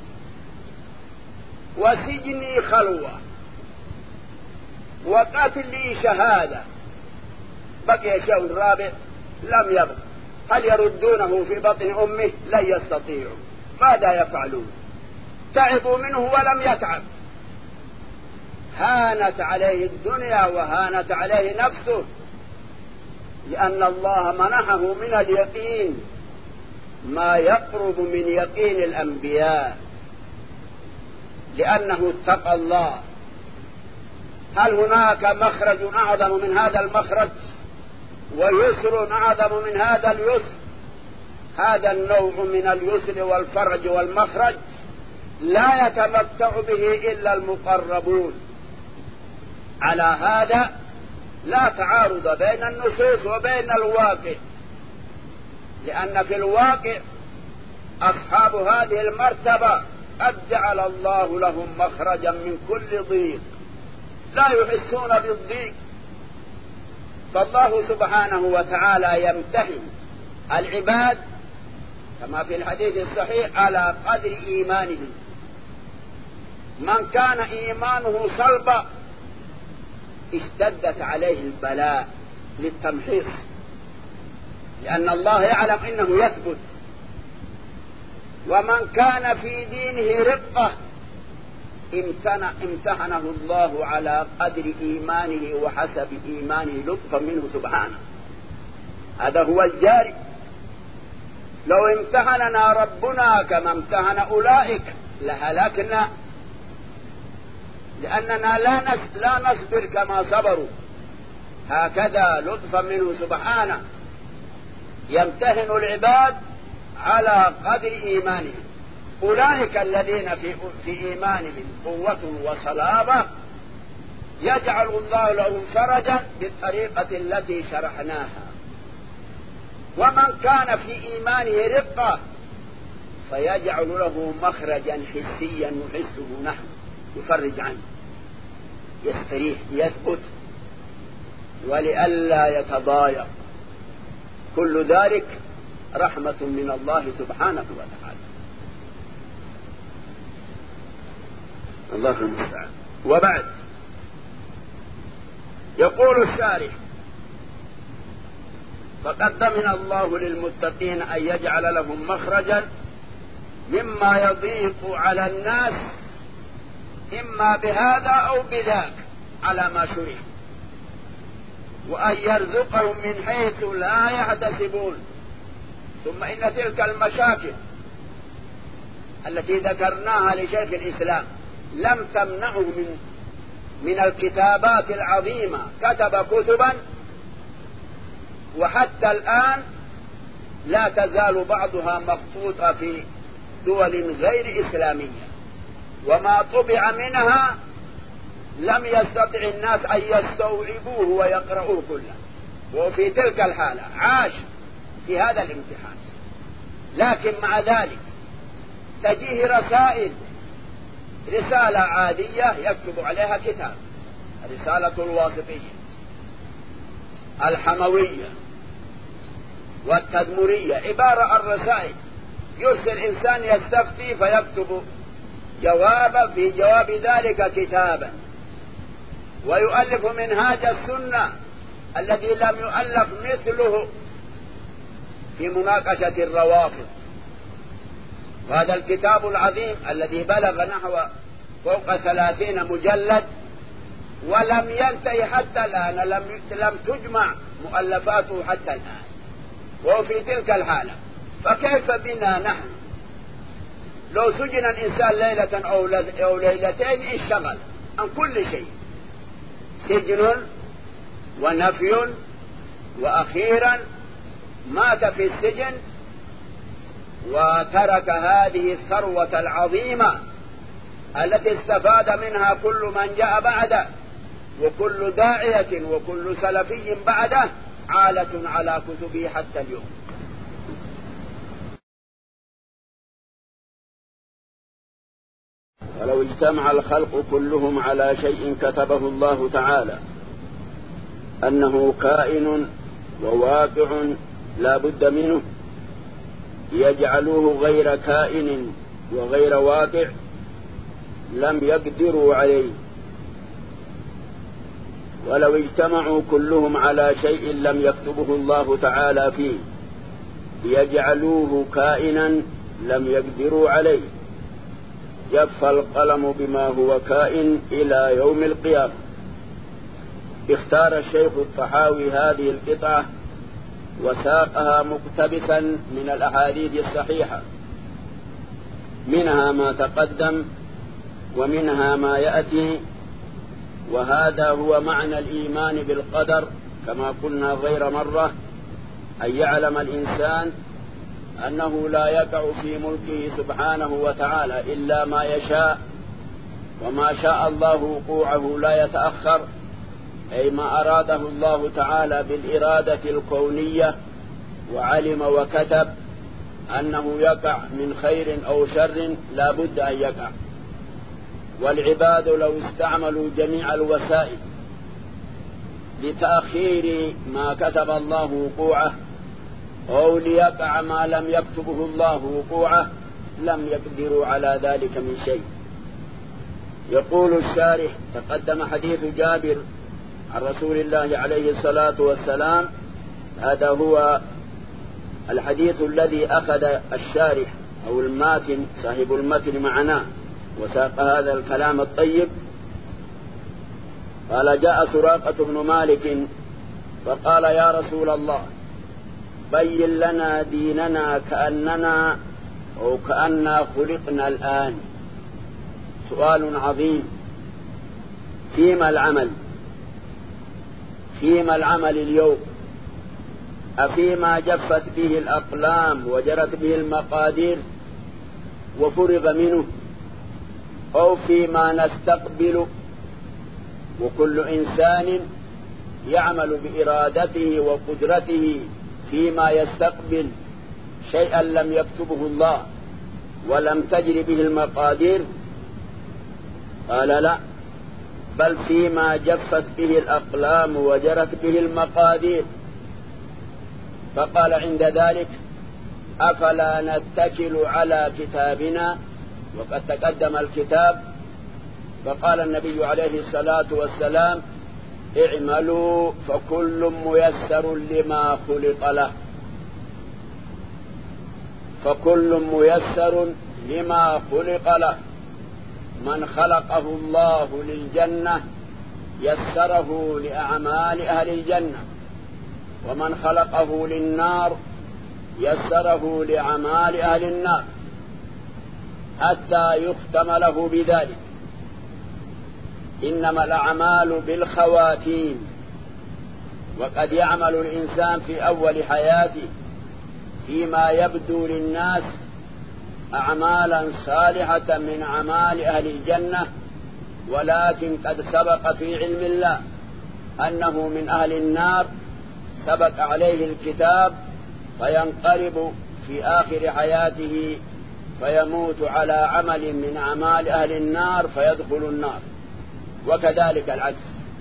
وسجني خلوة وقتلي شهادة، بقي شيء رابع لم يبق. هل يردونه في بطن أمه؟ لن يستطيعوا. ماذا يفعلون؟ تعبوا منه ولم يتعب. هانت عليه الدنيا وهانت عليه نفسه، لأن الله منحه من اليقين ما يقرب من يقين الأنبياء، لأنه اتقى الله. هل هناك مخرج أعظم من هذا المخرج ويسر أعظم من هذا اليسر؟ هذا النوع من اليسر والفرج والمخرج لا يتمتع به إلا المقربون. على هذا لا تعارض بين النصوص وبين الواقع، لأن في الواقع أصحاب هذه المرتبة قد جعل الله لهم مخرجا من كل ضيق، لا يحسون بالضيق. فالله سبحانه وتعالى يمتحن العباد كما في الحديث الصحيح على قدر إيمانهم. من كان إيمانه صلبا اشتدت عليه البلاء للتمحيص، لأن الله يعلم إنه يثبت. ومن كان في دينه رقة امتحنه الله على قدر إيمانه وحسب إيمانه لطفا منه سبحانه. هذا هو الجاري. لو امتحننا ربنا كما امتحن أولئك لهلكنا، لأننا لا لا نصبر كما صبروا. هكذا لطفا منه سبحانه يمتحن العباد على قدر إيمانهم. أولئك الذين في في إيمانهم قوة وصلابة يجعل الله لهم فرجا بالطريقة التي شرحناها. ومن كان في إيمانه رقة فيجعل له مخرجا حسيا نحسه نحن، يفرج عنه، يستريح، يثبت، ولئلا يتضايق. كل ذلك رحمة من الله سبحانه وتعالى. الله المستعان. وبعد يقول الشارح: فقد ضمن الله للمتقين أن يجعل لهم مخرجا مما يضيق على الناس، إما بهذا أو بذاك على ما شرع، وأن يرزقهم من حيث لا يحتسبون. ثم إن تلك المشاكل التي ذكرناها لشيخ الإسلام لم تمنعه من من الكتابات العظيمة. كتب كتبا وحتى الآن لا تزال بعضها مخطوطة في دول غير إسلامية، وما طبع منها لم يستطع الناس أن يستوعبوه ويقرؤوه كله، وفي تلك الحالة عاش في هذا الامتحان. لكن مع ذلك تجيه رسائل، رسالة عادية يكتب عليها كتاب، رسالة الواسطية، الحموية والتدمرية، عبارة عن رسائل يرسل إنسان يستفتي فيكتب جوابا في جواب ذلك كتابا، ويؤلف منهاج السنة الذي لم يؤلف مثله في مناقشة الروافض. وهذا الكتاب العظيم الذي بلغ نحو فوق ثلاثين مجلد ولم ينتهي حتى الآن، لم لم تجمع مؤلفاته حتى الآن، وهو في تلك الحالة. فكيف بنا نحن لو سجن الإنسان ليلة أو ليلتين انشغل عن كل شيء، سجن ونفي، وأخيرا مات في السجن وترك هذه الثروة العظيمة التي استفاد منها كل من جاء بعده، وكل داعية وكل سلفي بعده عالة على كتبه حتى اليوم. ولو اجتمع الخلق كلهم على شيء كتبه الله تعالى أنه كائن وواقع لا بد منه، يجعلوه غير كائن وغير واقع، لم يقدروا عليه. ولو اجتمعوا كلهم على شيء لم يكتبه الله تعالى فيه يجعلوه كائنا لم يقدروا عليه، جف القلم بما هو كائن إلى يوم القيامة. اختار الشيخ الطحاوي هذه القطعة وساقها مقتبسا من الأحاديث الصحيحة، منها ما تقدم ومنها ما يأتي. وهذا هو معنى الإيمان بالقدر كما قلنا غير مرة، أن يعلم الإنسان أنه لا يقع في ملكه سبحانه وتعالى إلا ما يشاء، وما شاء الله وقوعه لا يتأخر، أي ما أراده الله تعالى بالإرادة الكونية وعلم وكتب أنه يقع من خير أو شر لا بد أن يقع. والعباد لو استعملوا جميع الوسائل لتأخير ما كتب الله وقوعه أو ليقع ما لم يكتبه الله وقوعه لم يقدروا على ذلك من شيء. يقول الشارح: تقدم حديث جابر عن رسول الله عليه الصلاة والسلام. هذا هو الحديث الذي أخذ الشارح أو الماتن صاحب المتن معنا وساق هذا الكلام الطيب. قال: جاء سراقة بن مالك فقال: يا رسول الله، بين لنا ديننا كأننا أو كأننا خلقنا الآن. سؤال عظيم. فيما العمل؟ فيما العمل اليوم؟ أفيما جفت به الأقلام وجرت به المقادير وفرغ منه، أو فيما نستقبل؟ وكل إنسان يعمل بإرادته وقدرته فيما يستقبل شيئا لم يكتبه الله ولم تجري به المقادير. قال: لا، بل فيما جفت به الأقلام وجرت به المقادير. فقال عند ذلك: أفلا نتكل على كتابنا؟ وقد تقدم الكتاب. فقال النبي عليه الصلاة والسلام: اعملوا فكل ميسر لما خلق له. فكل ميسر لما خلق له. من خلقه الله للجنة يسره لأعمال أهل الجنة، ومن خلقه للنار يسره لأعمال أهل النار، حتى يختم له بذلك. إنما الأعمال بالخواتيم. وقد يعمل الإنسان في أول حياته فيما يبدو للناس أعمالا صالحة من أعمال أهل الجنة، ولكن قد سبق في علم الله أنه من أهل النار، سبق عليه الكتاب، فينقلب في آخر حياته فيموت على عمل من أعمال أهل النار فيدخل النار. وكذلك العكس،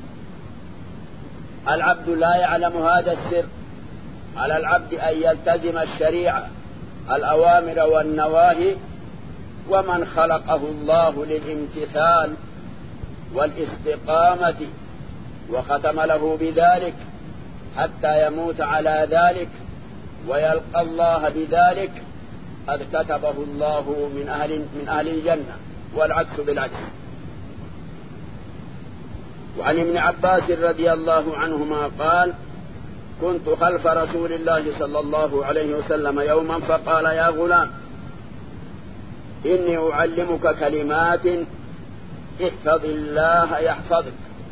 العبد لا يعلم هذا السر. على العبد أن يلتزم الشريعة، الأوامر والنواهي، ومن خلقه الله للامتثال والاستقامة وختم له بذلك حتى يموت على ذلك ويلقى الله بذلك، قد كتبه الله من أهل, من أهل الجنة، والعكس بالعكس. وعن ابن عباس رضي الله عنهما قال: كنت خلف رسول الله صلى الله عليه وسلم يوما فقال: يا غلام، إني أعلمك كلمات احفظ الله يحفظك.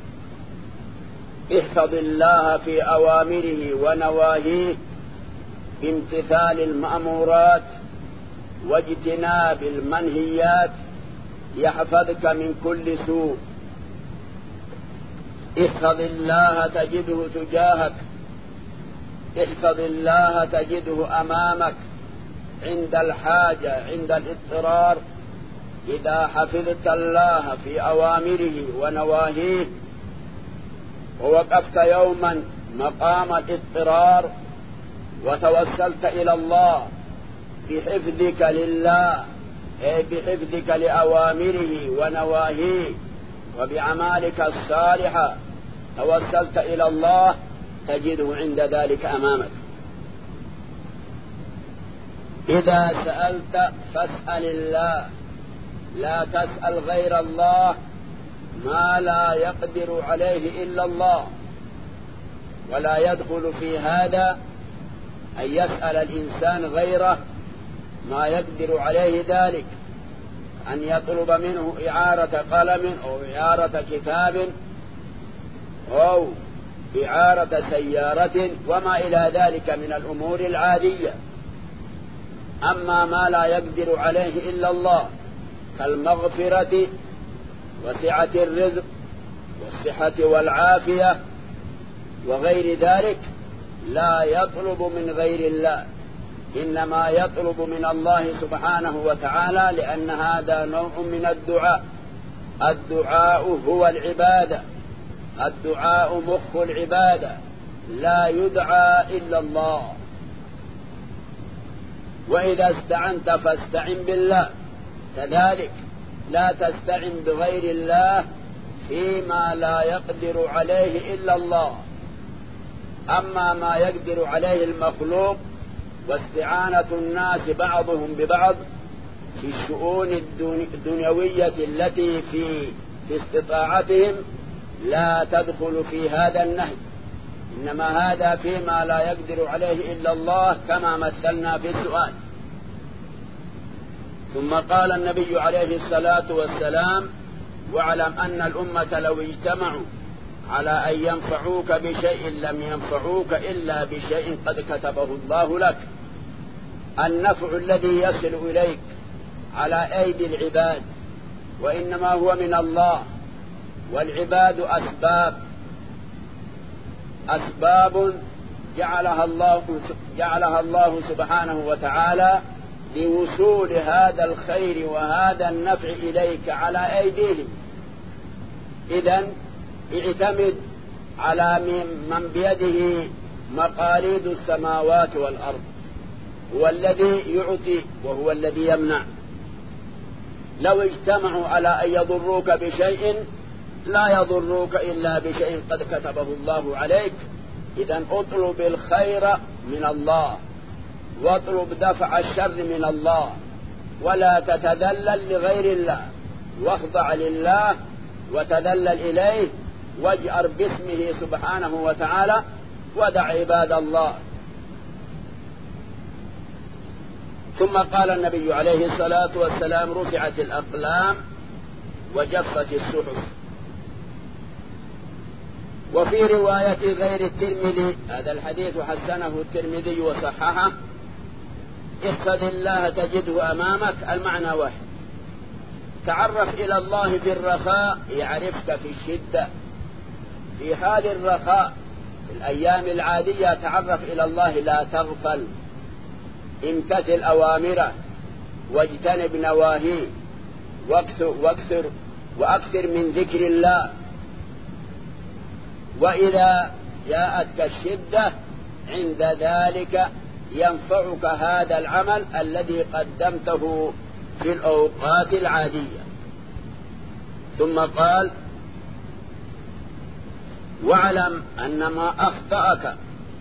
احفظ الله في أوامره ونواهيه بامتثال المأمورات واجتناب المنهيات يحفظك من كل سوء. احفظ الله تجده تجاهك، احفظ الله تجده أمامك عند الحاجة، عند الاضطرار. إذا حفظت الله في أوامره ونواهيه ووقفت يوما مقام الاضطرار وتوسلت إلى الله بحفظك لله، أي بحفظك لأوامره ونواهيه وبأعمالك الصالحة، توسلت إلى الله تجده عند ذلك أمامك. إذا سألت فاسأل الله، لا تسأل غير الله ما لا يقدر عليه إلا الله. ولا يدخل في هذا أن يسأل الإنسان غيره ما يقدر عليه ذلك، أن يطلب منه إعارة قلم أو إعارة كتاب أو إعارة سيارة وما إلى ذلك من الأمور العادية. أما ما لا يقدر عليه إلا الله كالمغفرة وسعة الرزق والصحة والعافية وغير ذلك لا يطلب من غير الله، إنما يطلب من الله سبحانه وتعالى، لأن هذا نوع من الدعاء. الدعاء هو العبادة، الدعاء مخ العبادة، لا يدعى إلا الله. وإذا استعنت فاستعن بالله، كذلك لا تستعن بغير الله فيما لا يقدر عليه إلا الله. أما ما يقدر عليه المخلوق واستعانة الناس بعضهم ببعض في الشؤون الدنيوية التي في في استطاعتهم لا تدخل في هذا النهي، إنما هذا فيما لا يقدر عليه إلا الله كما مثلنا في السؤال. ثم قال النبي عليه الصلاة والسلام: واعلم أن الأمة لو اجتمعوا على أن ينفعوك بشيء لم ينفعوك إلا بشيء قد كتبه الله لك. النفع الذي يصل إليك على أيدي العباد وإنما هو من الله، والعباد أسباب أسباب جعلها الله جعلها الله سبحانه وتعالى لوصول هذا الخير وهذا النفع إليك على أيديهم. إذن اعتمد على من بيده مقاليد السماوات والأرض، هو الذي يعطي وهو الذي يمنع. لو اجتمعوا على أن يضروك بشيء لا يضروك إلا بشيء قد كتبه الله عليك. إذن اطلب الخير من الله واطلب دفع الشر من الله، ولا تتذلل لغير الله، واخضع لله وتذلل إليه واجأر باسمه سبحانه وتعالى ودع عباد الله. ثم قال النبي عليه الصلاة والسلام: رفعت الأقلام وجفت الصحف. وفي رواية غير الترمذي، هذا الحديث حسنه الترمذي وصححه: احفظ الله تجده أمامك، المعنى واحد. تعرف إلى الله في الرخاء يعرفك في الشدة. في حال الرخاء في الأيام العادية تعرف إلى الله، لا تغفل، امتثل أوامره واجتنب نواهيه، واكثر, واكثر, وأكثر من ذكر الله. وإذا جاءتك الشدة عند ذلك ينفعك هذا العمل الذي قدمته في الأوقات العادية. ثم قال: واعلم أن ما أخطأك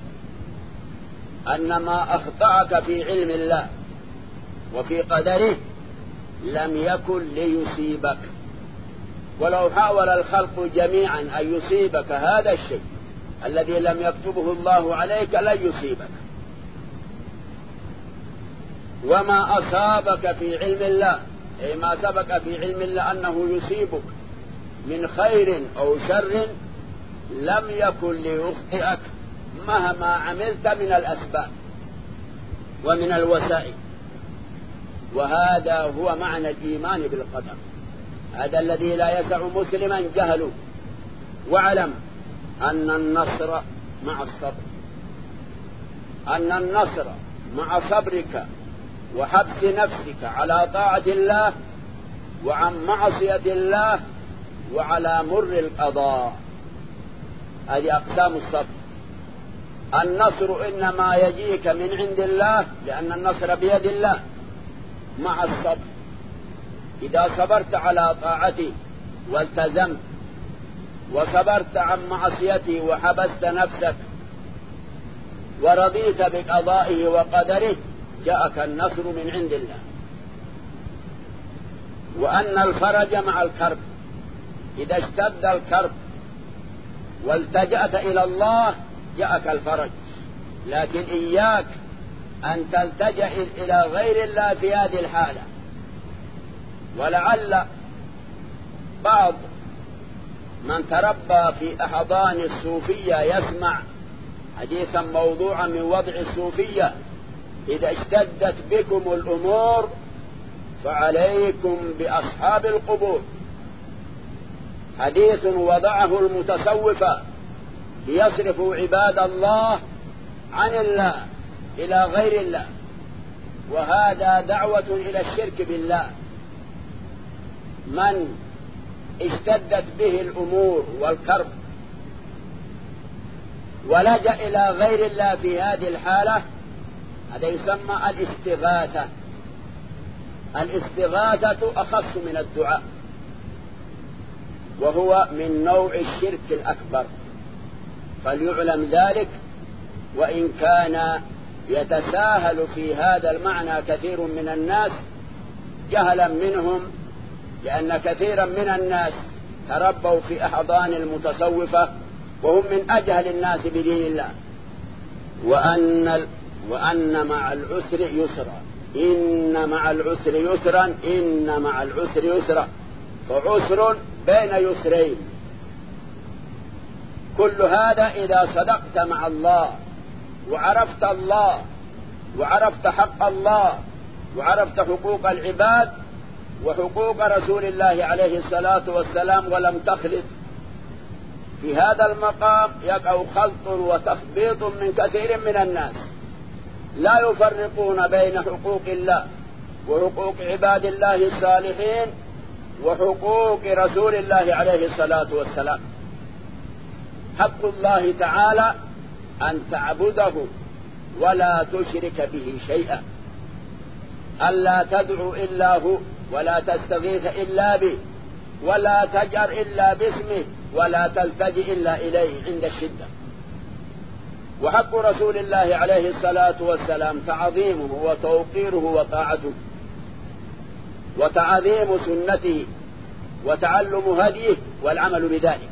أن ما أخطأك في علم الله وفي قدره لم يكن ليصيبك، ولو حاول الخلق جميعا أن يصيبك هذا الشيء الذي لم يكتبه الله عليك لن يصيبك. وما أصابك في علم الله، أي ما سبق في علم الله أنه يصيبك من خير أو شر، لم يكن ليخطئك مهما عملت من الأسباب ومن الوسائل. وهذا هو معنى الإيمان بالقدر، هذا الذي لا يسع مسلما جهله. واعلم أن النصر مع الصبر، أن النصر مع صبرك وحبس نفسك على طاعة الله وعن معصية الله وعلى مر القضاء. هذه أقسام الصبر. النصر إنما يجيك من عند الله لأن النصر بيد الله، مع الصبر إذا صبرت على طاعتي والتزمت وصبرت عن معصيتي وحبست نفسك ورضيت بقضائه وقدره جاءك النصر من عند الله. وأن الفرج مع الكرب، إذا اشتد الكرب والتجأت إلى الله جاءك الفرج، لكن إياك أن تلتجأ إلى غير الله في هذه الحالة. ولعل بعض من تربى في أحضان الصوفية يسمع حديثا موضوعا من وضع الصوفية: إذا اشتدت بكم الأمور فعليكم بأصحاب القبور. حديث وضعه المتصوفة ليصرفوا عباد الله عن الله إلى غير الله، وهذا دعوة إلى الشرك بالله. من اشتدت به الأمور والكرب ولجأ إلى غير الله في هذه الحالة هذا يسمى الاستغاثة. الاستغاثة أخص من الدعاء، وهو من نوع الشرك الأكبر، فليعلم ذلك. وإن كان يتساهل في هذا المعنى كثير من الناس جهلا منهم، لأن كثيرا من الناس تربوا في أحضان المتصوفة وهم من أجهل الناس بدين الله. وأن, وأن مع العسر يسرا، إن مع العسر يسرا، إن مع العسر يسرا، فعسر بين يسرين. كل هذا إذا صدقت مع الله وعرفت الله وعرفت حق الله وعرفت حقوق العباد وحقوق رسول الله عليه الصلاة والسلام ولم تخلط. في هذا المقام يقع خلط وتخبيط من كثير من الناس، لا يفرقون بين حقوق الله وحقوق عباد الله الصالحين وحقوق رسول الله عليه الصلاة والسلام. حق الله تعالى أن تعبده ولا تشرك به شيئا، ألا تدعو إلا هو، ولا تستغيث إلا به، ولا تجأر إلا باسمه، ولا تلتجئ إلا إليه عند الشدة. وحق رسول الله عليه الصلاة والسلام تعظيمه وتوقيره وطاعته وتعظيم سنته وتعلم هديه والعمل بذلك.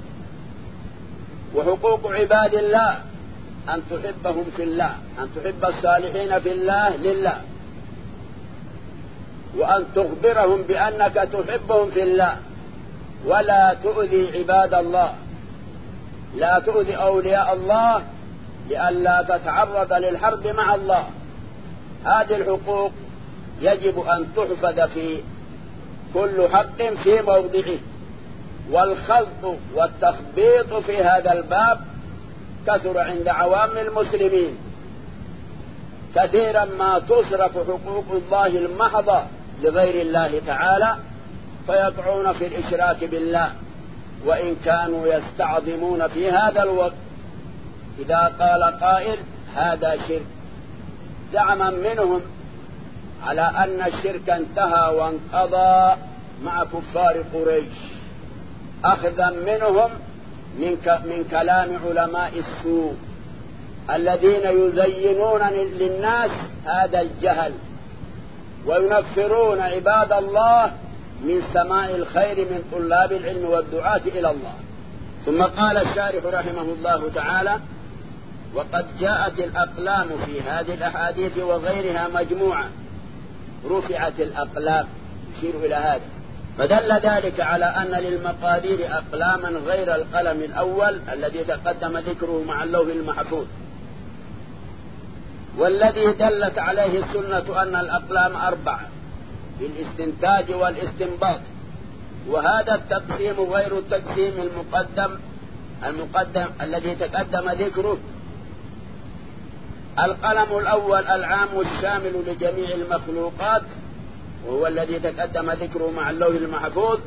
وحقوق عباد الله أن تحبهم في الله، أن تحب الصالحين في الله لله، وأن تخبرهم بأنك تحبهم في الله، ولا تؤذي عباد الله، لا تؤذي أولياء الله لئلا تتعرض للحرب مع الله. هذه الحقوق يجب أن تحفظ في كل حق في موضعه. والخلط والتخبيط في هذا الباب كثر عند عوام المسلمين، كثيرا ما تصرف حقوق الله المحضة لغير الله تعالى فيقعون في الإشراك بالله، وإن كانوا يستعظمون في هذا الوقت. إذا قال قائل هذا شرك، زعما منهم على أن الشرك انتهى وانقضى مع كفار قريش، أخذا منهم من, من كلام علماء السوء الذين يزينون للناس هذا الجهل وينفرون عباد الله من سماع الخير من طلاب العلم والدعاة إلى الله. ثم قال الشارح رحمه الله تعالى: وقد جاءت الأقلام في هذه الأحاديث وغيرها مجموعة، رفعت الأقلام، يشير إلى هذا، فدل ذلك على أن للمقادير أقلاما غير القلم الأول الذي تقدم ذكره مع اللوح المحفوظ، والذي دلت عليه السنة أن الأقلام أربعة للاستنتاج والاستنباط، وهذا التقسيم غير التقسيم المقدم المقدم الذي تقدم ذكره. القلم الأول العام الشامل لجميع المخلوقات، وهو الذي تقدم ذكره مع اللوح المحفوظ.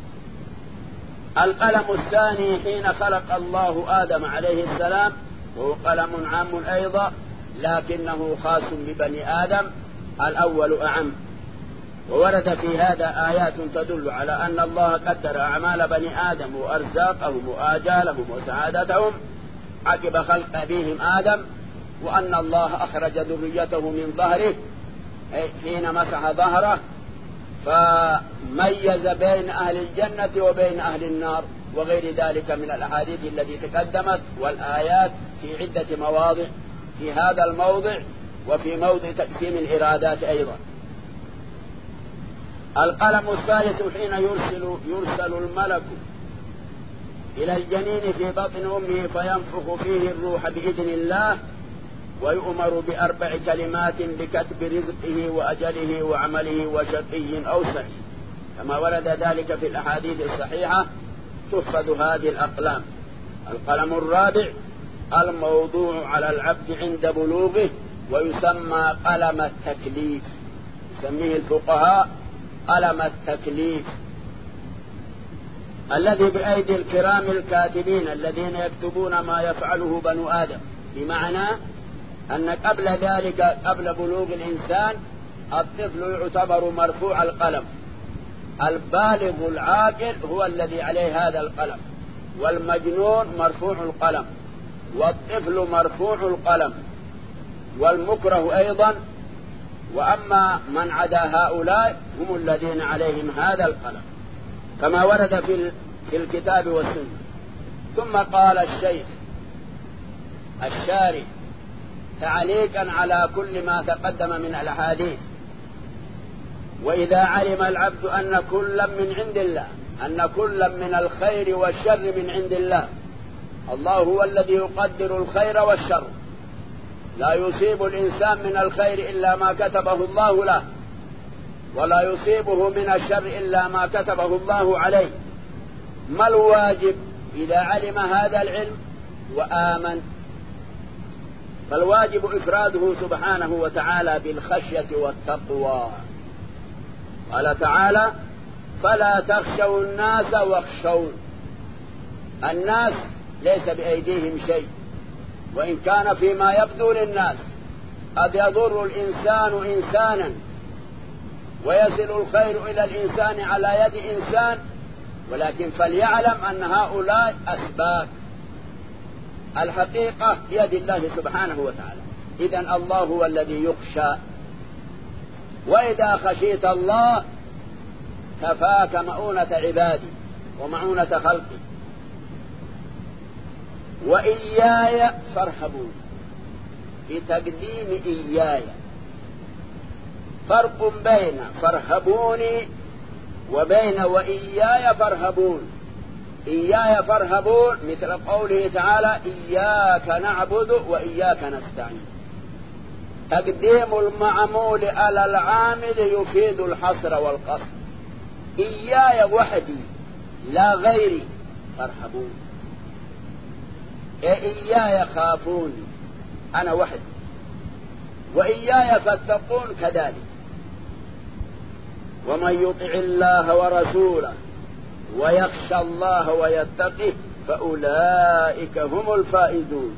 القلم الثاني حين خلق الله آدم عليه السلام، وهو قلم عام أيضا لكنه خاص ببني آدم، الأول أعم. وورد في هذا آيات تدل على أن الله قدر أعمال بني آدم وأرزاقهم وآجالهم وسعادتهم عقب خلق أبيهم آدم، وأن الله أخرج ذريته من ظهره حين مسح ظهره فميز بين أهل الجنة وبين أهل النار، وغير ذلك من الأحاديث التي تقدمت والآيات في عدة مواضع في هذا الموضع وفي موضع تقسيم الإرادات أيضا. القلم الثالث حين يرسل, يرسل الملك إلى الجنين في بطن أمه فينفخ فيه الروح بإذن الله، ويؤمر بأربع كلمات بكتب رزقه وأجله وعمله وشقي أو سعيد، كما ورد ذلك في الأحاديث الصحيحة تحفظ هذه الأقلام. القلم الرابع الموضوع على العبد عند بلوغه، ويسمى قلم التكليف، يسميه الفقهاء قلم التكليف، الذي بأيدي الكرام الكاتبين الذين يكتبون ما يفعله بنو آدم، بمعنى أن قبل ذلك قبل بلوغ الإنسان الطفل يعتبر مرفوع القلم، البالغ العاقل هو الذي عليه هذا القلم، والمجنون مرفوع القلم، والطفل مرفوع القلم، والمكره أيضا. وأما من عدا هؤلاء هم الذين عليهم هذا القلم، كما ورد في في الكتاب والسنة. ثم قال الشيخ الشارح تعليقا على كل ما تقدم من الأحاديث: وإذا علم العبد أن كلا من عند الله، أن كلا من الخير والشر من عند الله، الله هو الذي يقدر الخير والشر، لا يصيب الإنسان من الخير إلا ما كتبه الله له، ولا يصيبه من الشر إلا ما كتبه الله عليه. ما الواجب إذا علم هذا العلم وآمن؟ فالواجب إفراده سبحانه وتعالى بالخشية والتقوى. قال تعالى: فلا تخشوا الناس واخشون. الناس ليس بأيديهم شيء، وإن كان فيما يبدو للناس قد يضر الإنسان إنسانا ويصل الخير إلى الإنسان على يد إنسان، ولكن فليعلم أن هؤلاء أسباب، الحقيقة بيد الله سبحانه وتعالى. إذن الله هو الذي يخشى، وإذا خشيت الله كفاك مؤونة عبادي ومعونة خلقي. وإياي فارهبون، بتقديم إياي، فرق بين فارهبوني وبين وإياي فارهبون. إياي فارهبون مثل قوله تعالى: إياك نعبد وإياك نستعين. تقديم المعمول على العامل يفيد الحصر والقصر، إياي وحدي لا غيري فارهبون، إياي خافون أنا وحدي، وإياي فاتقون كذلك. ومن يطع الله ورسوله ويخشى الله ويتقه فأولئك هم الفائزون.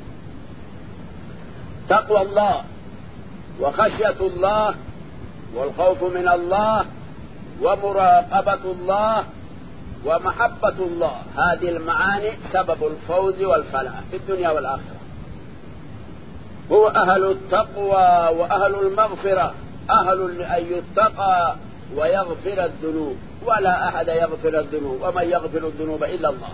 تقوى الله وخشية الله والخوف من الله ومراقبة الله ومحبة الله، هذه المعاني سبب الفوز والفلاح في الدنيا والآخرة. هو أهل التقوى وأهل المغفرة، أهل لأن يتقى ويغفر الذنوب، ولا أحد يغفر الذنوب، ومن يغفر الذنوب إلا الله.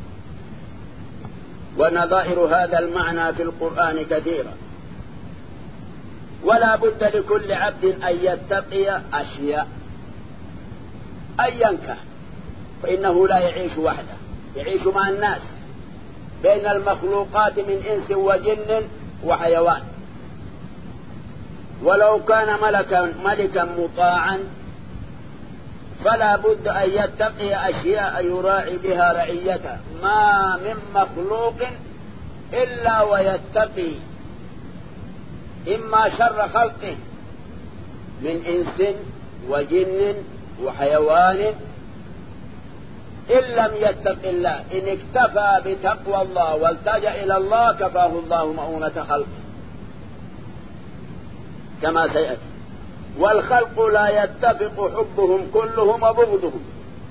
ونظائر هذا المعنى في القرآن كثيرة، ولا بد لكل عبد أن يتقي أشياء أيا كان، فإنه لا يعيش وحده، يعيش مع الناس بين المخلوقات من إنس وجن وحيوان. ولو كان ملكا, ملكا مطاعا فلا بد أن يتقي أشياء يراعي بها رعيته، ما من مخلوق إلا ويتقي إما شر خلقه من إنس وجن وحيوان، إن لم يتق الله، إن اكتفى بتقوى الله والتجأ إلى الله كفاه الله مؤونة خلقه كما سيأتي. والخلق لا يتفق حبهم كلهم وبغضهم،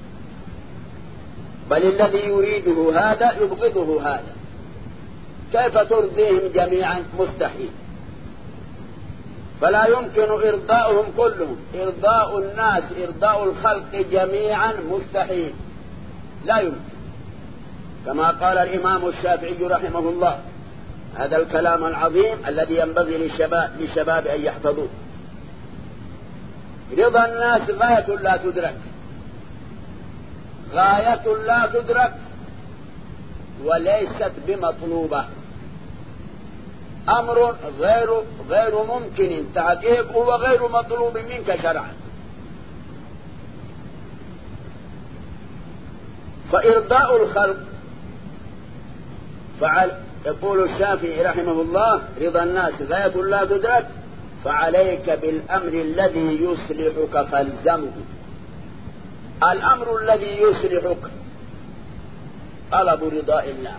بل الذي يريده هذا يبغضه هذا، كيف ترضيهم جميعا؟ مستحيل. فلا يمكن إرضاؤهم كلهم، إرضاء الناس إرضاء الخلق جميعا مستحيل، لا يمكن. كما قال الإمام الشافعي رحمه الله هذا الكلام العظيم الذي ينبغي للشباب, للشباب أن يحفظوه: رضا الناس غاية لا تدرك، غاية لا تدرك وليست بمطلوبة، أمر غير غير ممكن تحقيقه وغير مطلوب منك شرعا. فإرضاء الخلق فعل يقول الشافعي رحمه الله: رضا الناس غاية لا تدرك، فعليك بالأمر الذي يصلحك فالزمه. الأمر الذي يصلحك طلب رضاء الله،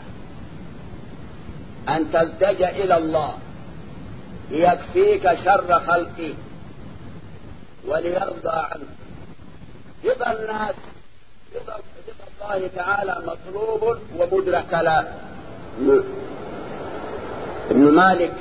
أن تلتجأ إلى الله ليكفيك شر خلقه وليرضى عنك. رضا الناس رضا الله تعالى مطلوب ومدرك له. ابن مالك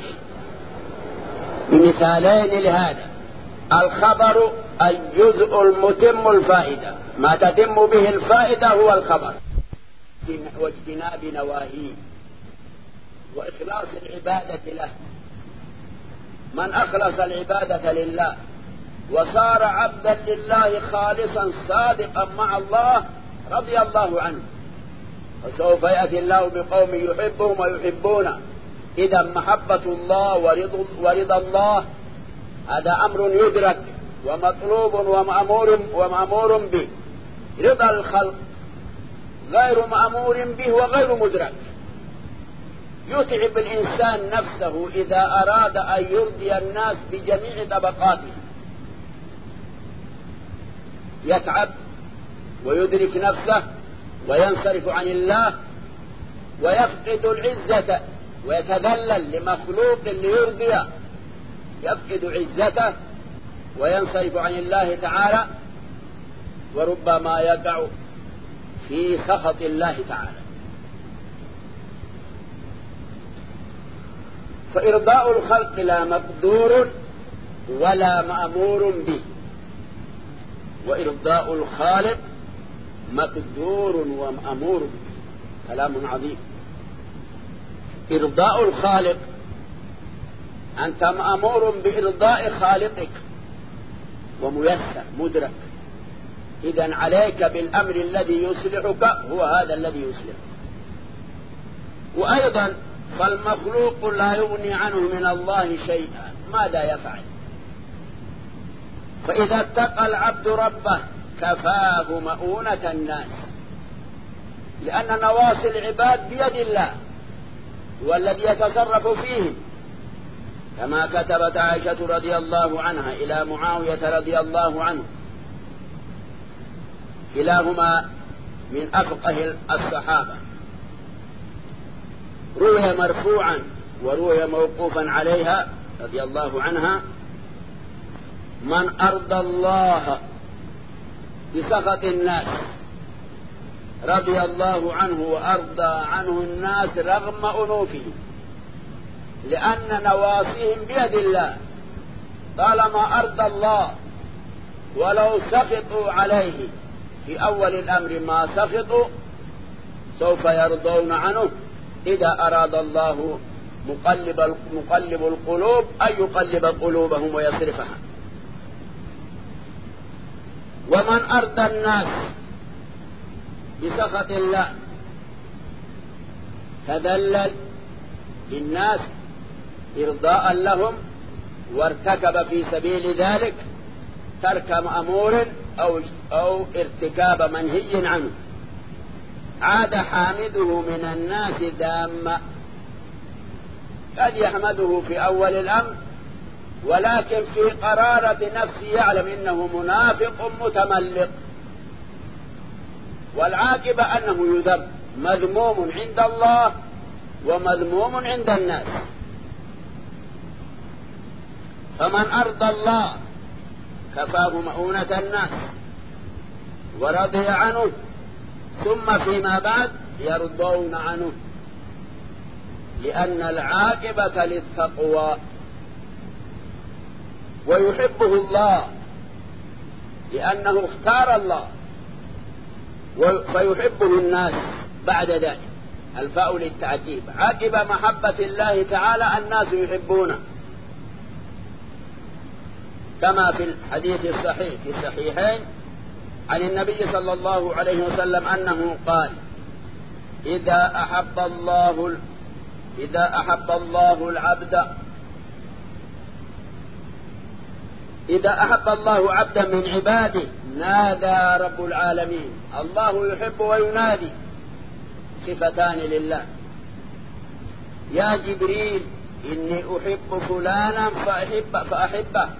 بمثالين لهذا: الخبر الجزء المتم الفائدة، ما تتم به الفائدة هو الخبر، واجتناب نواهيه وإخلاص العبادة له. من أخلص العبادة لله وصار عبدا لله خالصا صادقا مع الله رضي الله عنه، وسوف يأتي الله بقوم يحبهم ويحبونه. إذا محبة الله ورضا, ورضا الله هذا أمر يدرك ومطلوب ومأمور, ومأمور به. رضا الخلق غير مأمور به وغير مدرك. يتعب الإنسان نفسه إذا أراد أن يرضي الناس بجميع طبقاته، يتعب ويدرك نفسه وينصرف عن الله ويفقد العزة ويتذلل لمخلوق ليرضيه، يفقد عزته وينصرف عن الله تعالى، وربما يقع في سخط الله تعالى. فإرضاء الخلق لا مقدور ولا مأمور به، وإرضاء الخالق مقدور ومأمور به. كلام عظيم. إرضاء الخالق، أنت مأمور بإرضاء خالقك وميسر مدرك، إذن عليك بالأمر الذي يصلحك، هو هذا الذي يصلحك. وأيضا فالمخلوق لا يغني عنه من الله شيئا، ماذا يفعل؟ فإذا اتقى العبد ربه كفاه مؤونة الناس، لأن نواصي العباد بيد الله والذي يتصرف فيهم، كما كتبت عائشة رضي الله عنها إلى معاوية رضي الله عنه، كلاهما من أفقه الصحابة، روي مرفوعا وروي موقوفا عليها رضي الله عنها: من أرضى الله بسخط الناس رضي الله عنه وأرضى عنه الناس رغم أنوفهم، لأن نواصيهم بيد الله، طالما أرضى الله ولو سخطوا عليه في أول الأمر ما سخطوا سوف يرضون عنه إذا أراد الله مقلب مقلب القلوب أن يقلب قلوبهم ويصرفها. ومن أرضى الناس بسخط الله تذلل للناس إرضاء لهم وارتكب في سبيل ذلك ترك مأمور أو, أو ارتكاب منهي عنه، عاد حامده من الناس دامة، قد يحمده في أول الأمر ولكن في قرارة نفسه يعلم إنه منافق متملق، والعاقبة أنه يذم، مذموم عند الله ومذموم عند الناس. فمن أرضى الله كفاه مؤونة الناس ورضي عنه، ثم فيما بعد يرضون عنه، لأن العاقبة للتقوى، ويحبه الله لأنه اختار الله، فيحبه الناس بعد ذلك. الفاء للتعجيب، عقب محبة الله تعالى الناس يحبونه، كما في الحديث الصحيح في الصحيحين عن النبي صلى الله عليه وسلم أنه قال: إذا أحب الله إذا أحب الله العبد إذا أحب الله عبدا من عباده نادى رب العالمين. الله يحب وينادي، صفتان لله: يا جبريل إني أحب فلانا فأحب فأحبه،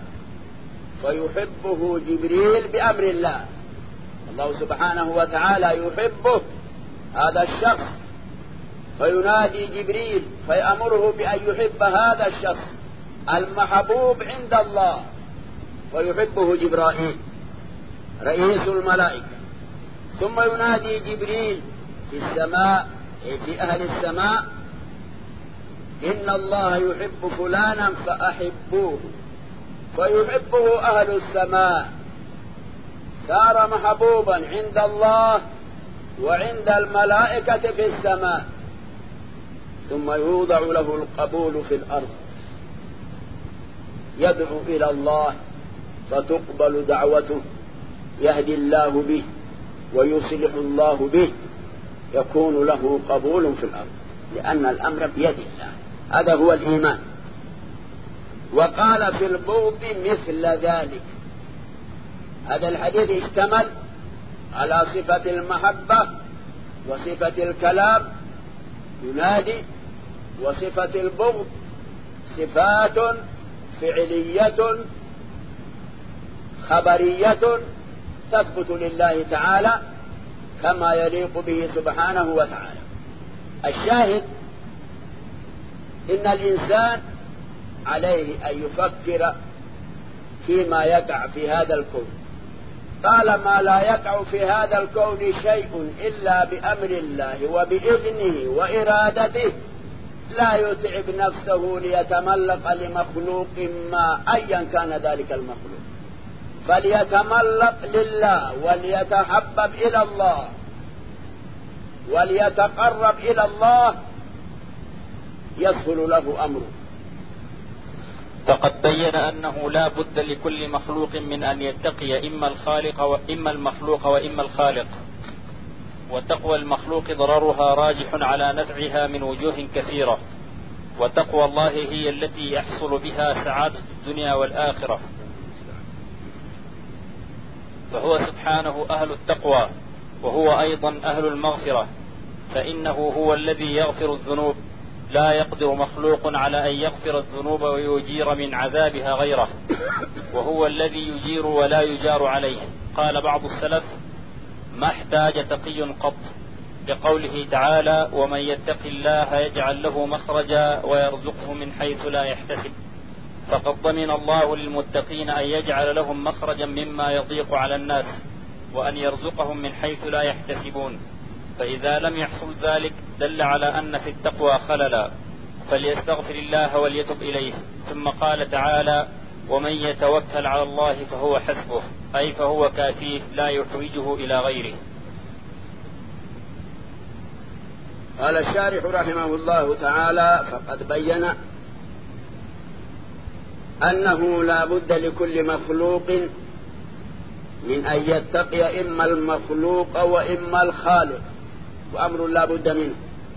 فيحبه جبريل بأمر الله، الله سبحانه وتعالى يحبه هذا الشخص، فينادي جبريل فيأمره بأن يحب هذا الشخص المحبوب عند الله، ويحبه جبرائيل رئيس الملائكة، ثم ينادي جبريل في السماء في أهل السماء: إن الله يحب فلانا فأحبوه، فيحبه أهل السماء، صار محبوبا عند الله وعند الملائكة في السماء، ثم يوضع له القبول في الأرض، يدعو إلى الله فتقبل دعوته، يهدي الله به ويصلح الله به، يكون له قبول في الأرض، لأن الأمر بيد الله. هذا هو الإيمان. وقال في البغض مثل ذلك. هذا الحديث اشتمل على صفة المحبة وصفة الكلام ينادي، وصفة البغض صفات فعلية خبرية تثبت لله تعالى كما يليق به سبحانه وتعالى. الشاهد إن الإنسان عليه أن يفكر فيما يقع في هذا الكون، طالما لا يقع في هذا الكون شيء إلا بأمر الله وبإذنه وإرادته، لا يتعب نفسه ليتملق لمخلوق ما أيا كان ذلك المخلوق، فليتملق لله وليتحبب إلى الله وليتقرب إلى الله، يسهل له أمره. فقد بين أنه لا بد لكل مخلوق من أن يتقي إما الخالق وإما المخلوق وإما الخالق، وتقوى المخلوق ضررها راجح على نفعها من وجوه كثيرة، وتقوى الله هي التي يحصل بها سعادة الدنيا والآخرة. فهو سبحانه أهل التقوى وهو أيضا أهل المغفرة، فإنه هو الذي يغفر الذنوب، لا يقدر مخلوق على أن يغفر الذنوب ويجير من عذابها غيره، وهو الذي يجير ولا يجار عليه. قال بعض السلف: ما احتاج تقي قط، لقوله تعالى: ومن يتق الله يجعل له مخرجا ويرزقه من حيث لا يحتسب. فقد ضمن الله للمتقين أن يجعل لهم مخرجا مما يضيق على الناس، وأن يرزقهم من حيث لا يحتسبون. فإذا لم يحصل ذلك دل على أن في التقوى خللا، فليستغفر الله وليتب إليه. ثم قال تعالى: ومن يتوكل على الله فهو حسبه، أي فهو كافيه لا يحوجه إلى غيره. قال الشارح رحمه الله تعالى: فقد بين أنه لا بد لكل مخلوق من أن يتقي إما المخلوق وإما الخالق، وأمر لا بد منه.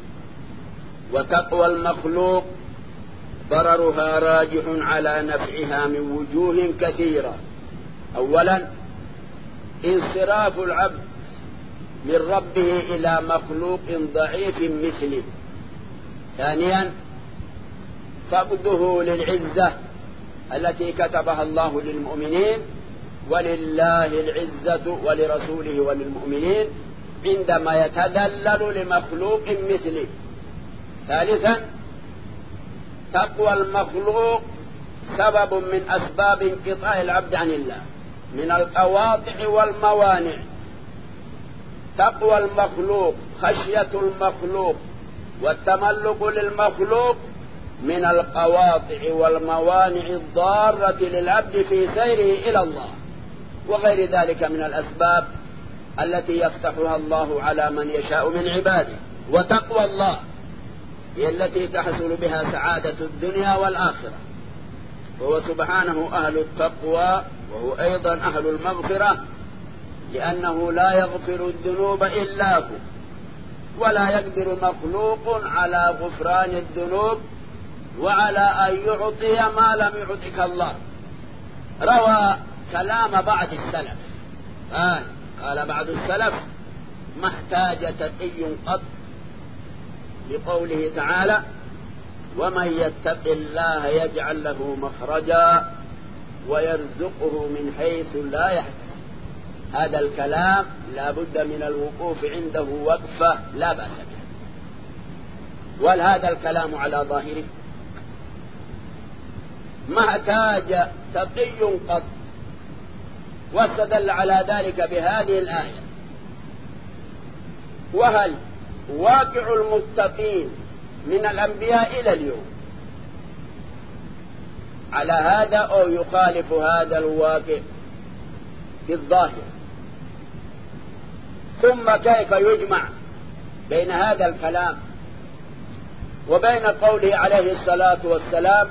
وتقوى المخلوق ضررها راجح على نفعها من وجوه كثيرة. أولا، انصراف العبد من ربه إلى مخلوق ضعيف مثله. ثانيا، فقده للعزة التي كتبها الله للمؤمنين، ولله العزة ولرسوله وللمؤمنين، عندما يتذلل لمخلوق مثله. ثالثا، تقوى المخلوق سبب من أسباب انقطاع العبد عن الله من القواطع والموانع. تقوى المخلوق، خشية المخلوق والتملق للمخلوق من القواطع والموانع الضارة للعبد في سيره إلى الله، وغير ذلك من الأسباب التي يفتحها الله على من يشاء من عباده. وتقوى الله هي التي تحصل بها سعادة الدنيا والآخرة، وهو سبحانه أهل التقوى، وهو أيضا أهل المغفرة، لأنه لا يغفر الذنوب إلا هو، ولا يقدر مخلوق على غفران الذنوب وعلى أن يعطي ما لم يعطك الله. روى كلام بعض السلف، قال قال بعض السلف: ما احتاج تقي قط، لقوله تعالى: ومن يتق الله يجعل له مخرجا ويرزقه من حيث لا يحتسب. هذا الكلام لا بد من الوقوف عنده وقفة لا بأس بها. وهل هذا الكلام على ظاهره؟ ما احتاج تقي قط، واستدل على ذلك بهذه الآية. وهل واقع المتقين من الأنبياء إلى اليوم على هذا أو يخالف هذا الواقع في الظاهر؟ ثم كيف يجمع بين هذا الكلام وبين قوله عليه الصلاة والسلام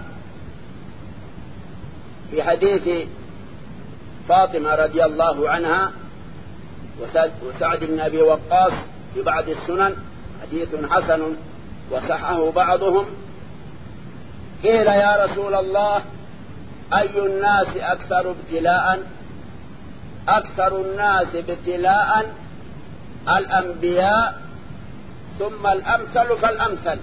في حديث فاطمة رضي الله عنها وسعد بن أبي وقاص في بعض السنن، حديث حسن وصححه بعضهم: قيل يا رسول الله أي الناس أكثر ابتلاء؟ أكثر الناس ابتلاء الأنبياء، ثم الأمثل فالأمثل.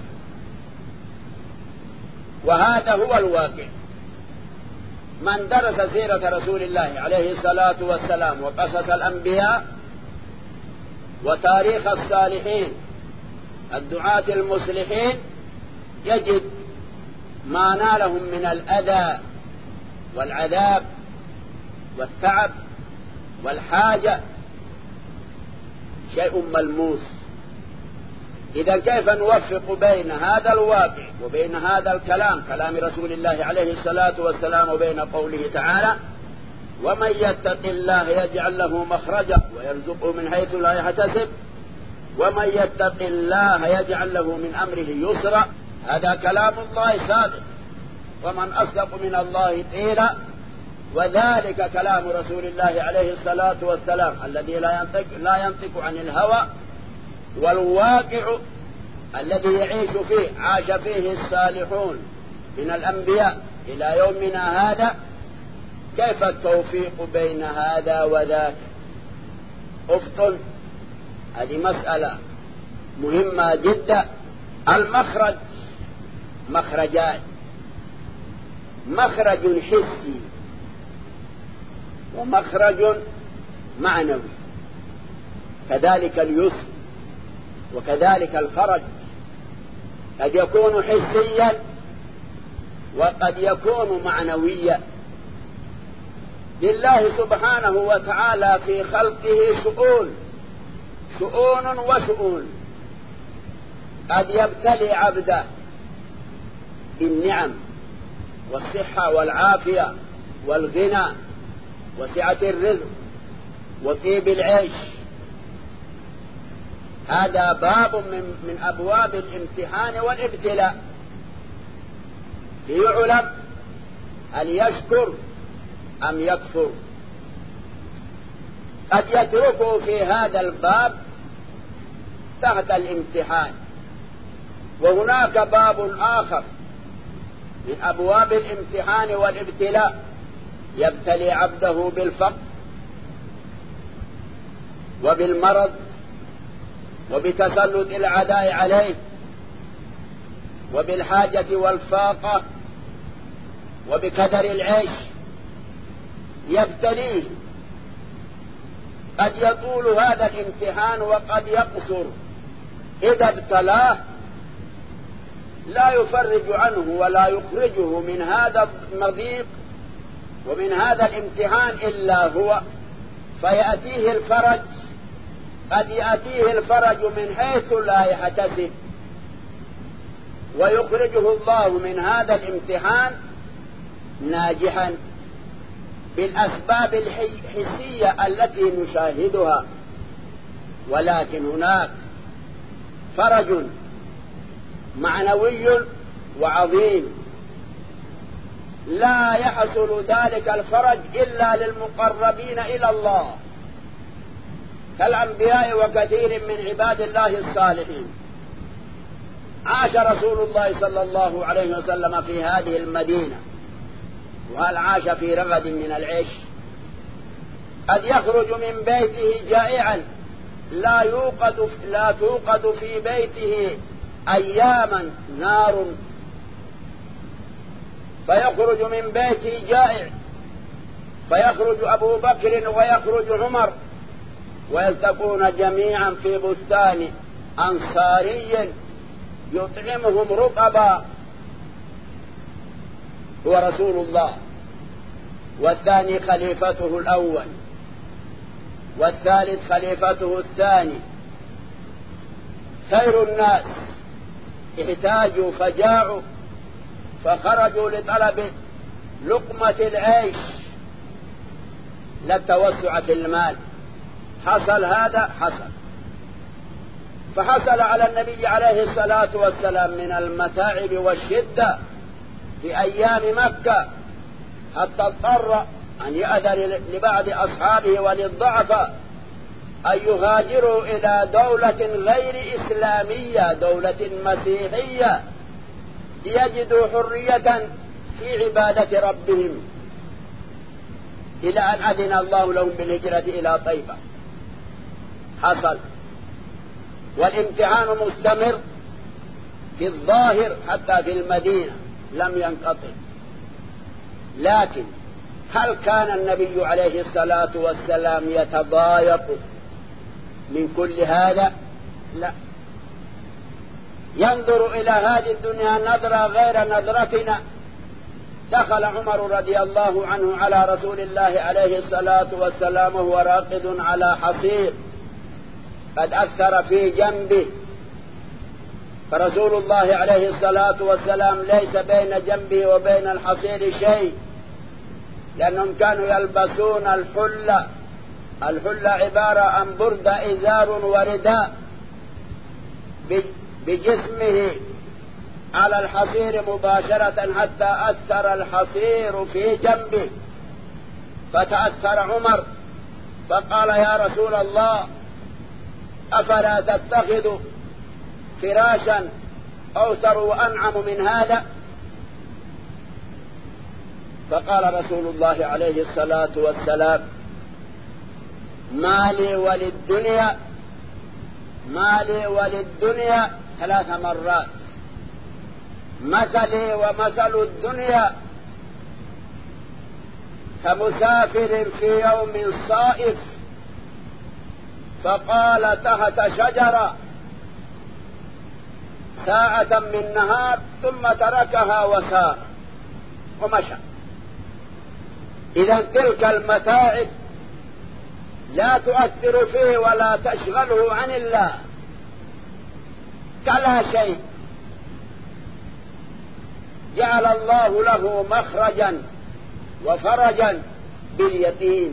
وهذا هو الواقع. من درس سيرة رسول الله عليه الصلاة والسلام وقصص الأنبياء وتاريخ الصالحين الدعاة المصلحين يجد ما نالهم من الأذى والعذاب والتعب والحاجة شيء ملموس. إذا كيف نوفق بين هذا الواقع وبين هذا الكلام، كلام رسول الله عليه الصلاة والسلام، وبين قوله تعالى: ومن يتق الله يجعل له مخرجا ويرزقه من حيث لا يحتسب، ومن يتق الله يجعل له من أمره يسرا. هذا كلام الله صادق، ومن أصدق من الله قيلا. وذلك كلام رسول الله عليه الصلاة والسلام الذي لا ينطق, لا ينطق عن الهوى، والواقع الذي يعيش فيه عاش فيه الصالحون من الأنبياء إلى يومنا هذا كيف التوفيق بين هذا وذاك؟ أفطن، هذه مسألة مهمة جدا. المخرج مخرجان: مخرج حسي ومخرج معنوي، كذلك اليسر وكذلك الفرج، قد يكون حسيا وقد يكون معنويا. لله سبحانه وتعالى في خلقه شؤون شؤون وشؤون، قد يبتلي عبده بالنعم والصحة والعافية والغنى وسعة الرزق وطيب العيش. هذا باب من, من أبواب الامتحان والابتلاء، ليعلم هل يشكر أم يكفر. قد يتركه في هذا الباب تحت الامتحان. وهناك باب آخر من أبواب الامتحان والابتلاء، يبتلي عبده بالفقر وبالمرض وبتسلط الأعداء عليه وبالحاجة والفاقة وبكدر العيش، يبتليه. قد يطول هذا الامتحان وقد يقصر. إذا ابتلاه لا يفرج عنه ولا يخرجه من هذا المضيق ومن هذا الامتحان إلا هو، فيأتيه الفرج. قد يأتيه الفرج من حيث لا يحتسب، ويخرجه الله من هذا الامتحان ناجحا بالأسباب الحسية التي نشاهدها. ولكن هناك فرج معنوي وعظيم، لا يحصل ذلك الفرج إلا للمقربين إلى الله كالأنبياء وكثير من عباد الله الصالحين. عاش رسول الله صلى الله عليه وسلم في هذه المدينة، وهل عاش في رغد من العيش؟ قد يخرج من بيته جائعا، لا يوقد لا توقد في بيته أياما نار، فيخرج من بيته جائع، فيخرج أبو بكر ويخرج عمر ويلتقون جميعا في بستان أنصاري يطعمهم رطبا، هو رسول الله، والثاني خليفته الأول، والثالث خليفته الثاني. خير الناس احتاجوا فجاعوا فخرجوا لطلب لقمة العيش لا التوسع في المال. حصل هذا حصل، فحصل على النبي عليه الصلاة والسلام من المتاعب والشدة في أيام مكة، حتى اضطر أن يأذن لبعض أصحابه وللضعفاء أن يهاجروا إلى دولة غير إسلامية، دولة مسيحية، ليجدوا حرية في عبادة ربهم، إلى أن أذن الله لهم بالهجرة إلى طيبة. حصل، والامتحان مستمر في الظاهر حتى في المدينة لم ينقطع. لكن هل كان النبي عليه الصلاة والسلام يتضايق من كل هذا؟ لا، ينظر إلى هذه الدنيا نظرة غير نظرتنا. دخل عمر رضي الله عنه على رسول الله عليه الصلاة والسلام وهو راقد على حصير قد أثر في جنبه، فرسول الله عليه الصلاة والسلام ليس بين جنبه وبين الحصير شيء، لأنهم كانوا يلبسون الحلة. الحلة عبارة عن بردة إزار ورداء بجسمه على الحصير مباشرة حتى أثر الحصير في جنبه، فتأثر عمر فقال: يا رسول الله، أفلا تتخذ فراشا أوسر وأنعم من هذا؟ فقال رسول الله عليه الصلاة والسلام: ما لي وللدنيا ما لي وللدنيا ثلاث مرات، مثلي ومثل الدنيا كمسافر في يوم صائف فقال تحت شجرة ساعة من نهار ثم تركها وسار ومشى. إذا تلك المتاعب لا تؤثر فيه ولا تشغله عن الله كلا شيء. جعل الله له مخرجا وفرجا باليقين،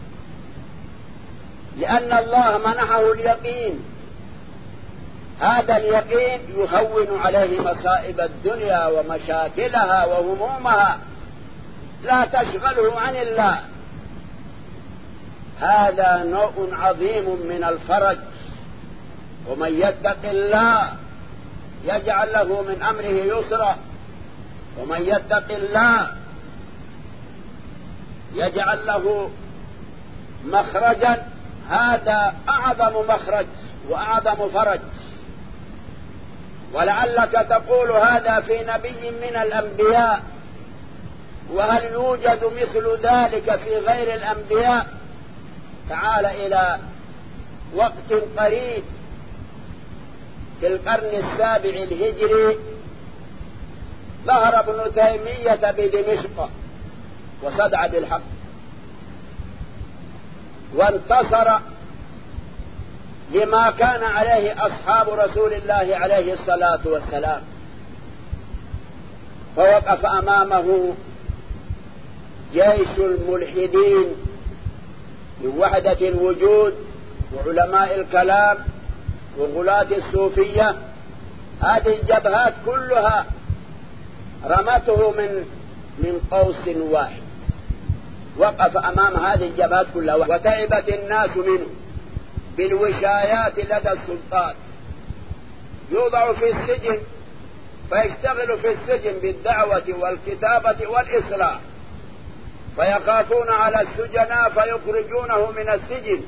لأن الله منحه اليقين. هذا اليقين يهون عليه مصائب الدنيا ومشاكلها وهمومها، لا تشغله عن الله. هذا نوع عظيم من الفرج. ومن يتق الله يجعل له من أمره يسرا، ومن يتق الله يجعل له مخرجا. هذا أعظم مخرج وأعظم فرج. ولعلك تقول هذا في نبي من الأنبياء، وهل يوجد مثل ذلك في غير الأنبياء؟ تعال إلى وقت قريب في القرن السابع الهجري ظهر ابن تيمية بدمشق وصدع بالحق وانتصر لما كان عليه أصحاب رسول الله عليه الصلاة والسلام. فوقف أمامه جيش الملحدين من وحدة الوجود وعلماء الكلام وغلاة الصوفية. هذه الجبهات كلها رمته من من قوس واحد. وقف أمام هذه الجبهات كلها وتعبت الناس منه بالوشايات لدى السلطات. يوضع في السجن فيشتغل في السجن بالدعوة والكتابة والإصلاح، فيخافون على السجناء فيخرجونه من السجن،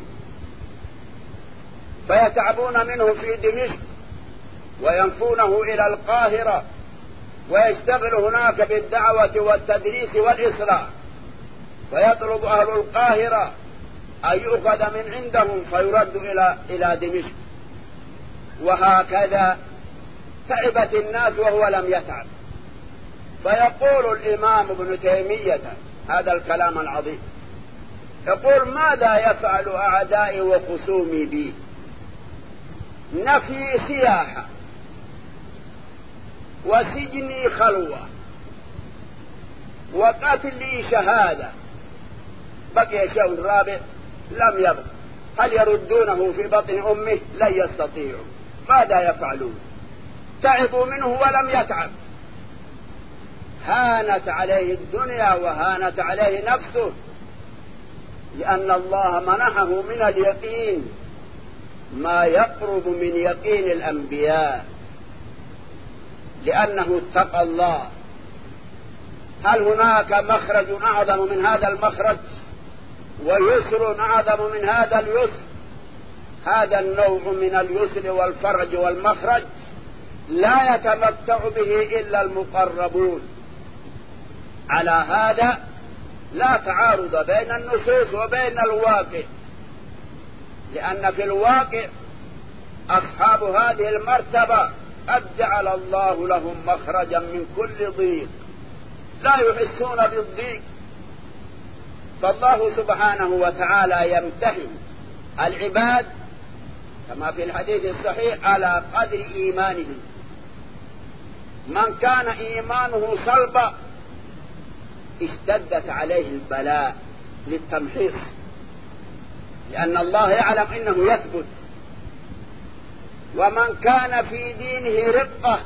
فيتعبون منه في دمشق وينفونه إلى القاهرة ويشتغل هناك بالدعوة والتدريس والإصلاح، فيطلب أهل القاهرة أن يؤخذ من عندهم فيرد إلى إلى دمشق. وهكذا تعبت الناس وهو لم يتعب. فيقول الإمام ابن تيمية هذا الكلام العظيم، يقول: ماذا يفعل أعدائي وخصومي بي؟ نفي سياحة، وسجني خلوة، وقتلي شهادة. بقي شيء رابع لم يبق. هل يردونه في بطن أمه؟ لن يستطيعوا. ماذا يفعلون؟ تعبوا منه ولم يتعب. هانت عليه الدنيا وهانت عليه نفسه، لأن الله منحه من اليقين ما يقرب من يقين الأنبياء، لأنه اتقى الله. هل هناك مخرج أعظم من هذا المخرج ويسر أعظم من هذا اليسر؟ هذا النوع من اليسر والفرج والمخرج لا يتمتع به إلا المقربون. على هذا لا تعارض بين النصوص وبين الواقع، لأن في الواقع أصحاب هذه المرتبة قد جعل الله لهم مخرجا من كل ضيق، لا يحسون بالضيق. فالله سبحانه وتعالى يمتحن العباد كما في الحديث الصحيح على قدر إيمانهم. من كان إيمانه صلبا اشتدت عليه البلاء للتمحيص، لأن الله يعلم إنه يثبت. ومن كان في دينه رقة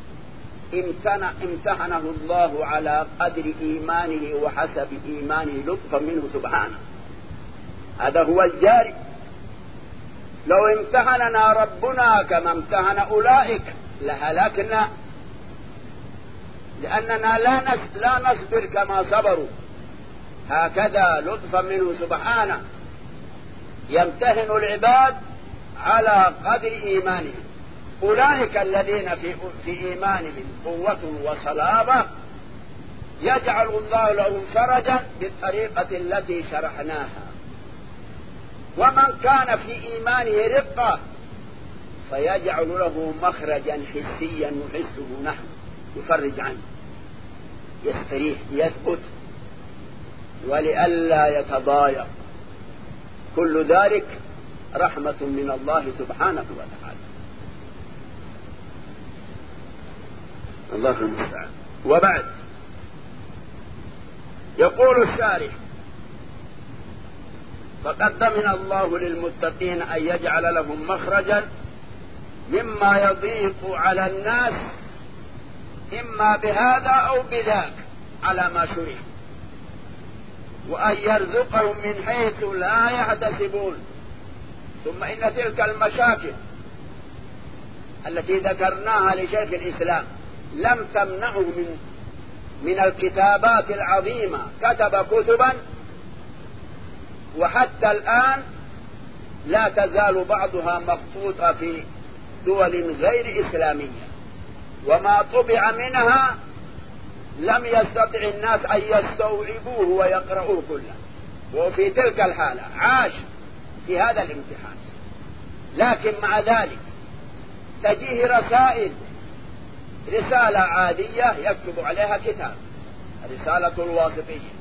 امتحنه الله على قدر إيمانه وحسب إيمانه لطفا منه سبحانه. هذا هو الجاري. لو امتحننا ربنا كما امتحن أولئك لهلكنا، لأننا لا لا نصبر كما صبروا. هكذا لطفا منه سبحانه يمتهن العباد على قدر إيمانهم. أولئك الذين في في إيمانهم قوة وصلابة يجعل الله لهم فرجا بالطريقة التي شرحناها. ومن كان في إيمانه رقة فيجعل له مخرجا حسيا نحسه نحن، يفرج عنه، يستريح، يثبت، ولئلا يتضايق. كل ذلك رحمة من الله سبحانه وتعالى. الله المستعان. وبعد يقول الشارح: فقد ضمن الله للمتقين أن يجعل لهم مخرجا مما يضيق على الناس إما بهذا أو بذاك على ما شرع، وأن يرزقهم من حيث لا يحتسبون. ثم إن تلك المشاكل التي ذكرناها لشيخ الإسلام لم تمنعه من من الكتابات العظيمة. كتب كتبا وحتى الآن لا تزال بعضها مخطوطة في دول غير إسلامية، وما طبع منها لم يستطع الناس أن يستوعبوه ويقرؤوه كله. وفي تلك الحالة عاش في هذا الامتحان. لكن مع ذلك تجيه رسائل، رسالة عادية يكتب عليها كتاب، رسالة الواسطية،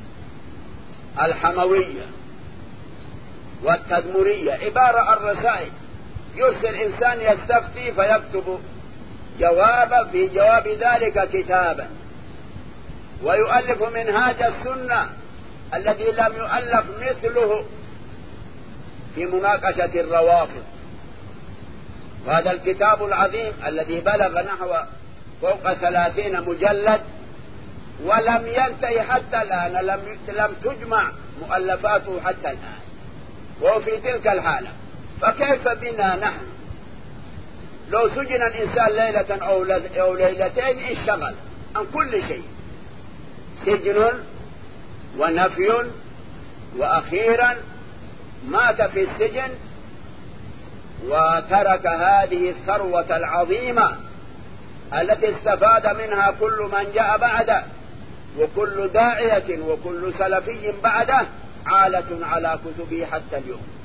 الحموية، والتدمرية، عبارة عن رسائل. يرسل إنسان يستفتي فيكتب جوابا في جواب ذلك كتابا. ويؤلف منهاج السنة الذي لم يؤلف مثله في مناقشة الروافض. وهذا الكتاب العظيم الذي بلغ نحو فوق ثلاثين مجلد ولم ينتهي حتى الآن، لم لم تجمع مؤلفاته حتى الآن، وهو في تلك الحالة. فكيف بنا نحن لو سجن الإنسان ليلة أو ليلتين انشغل عن كل شيء، سجن ونفي، وأخيرا مات في السجن وترك هذه الثروة العظيمة التي استفاد منها كل من جاء بعده، وكل داعية وكل سلفي بعده عالة على كتبه حتى اليوم.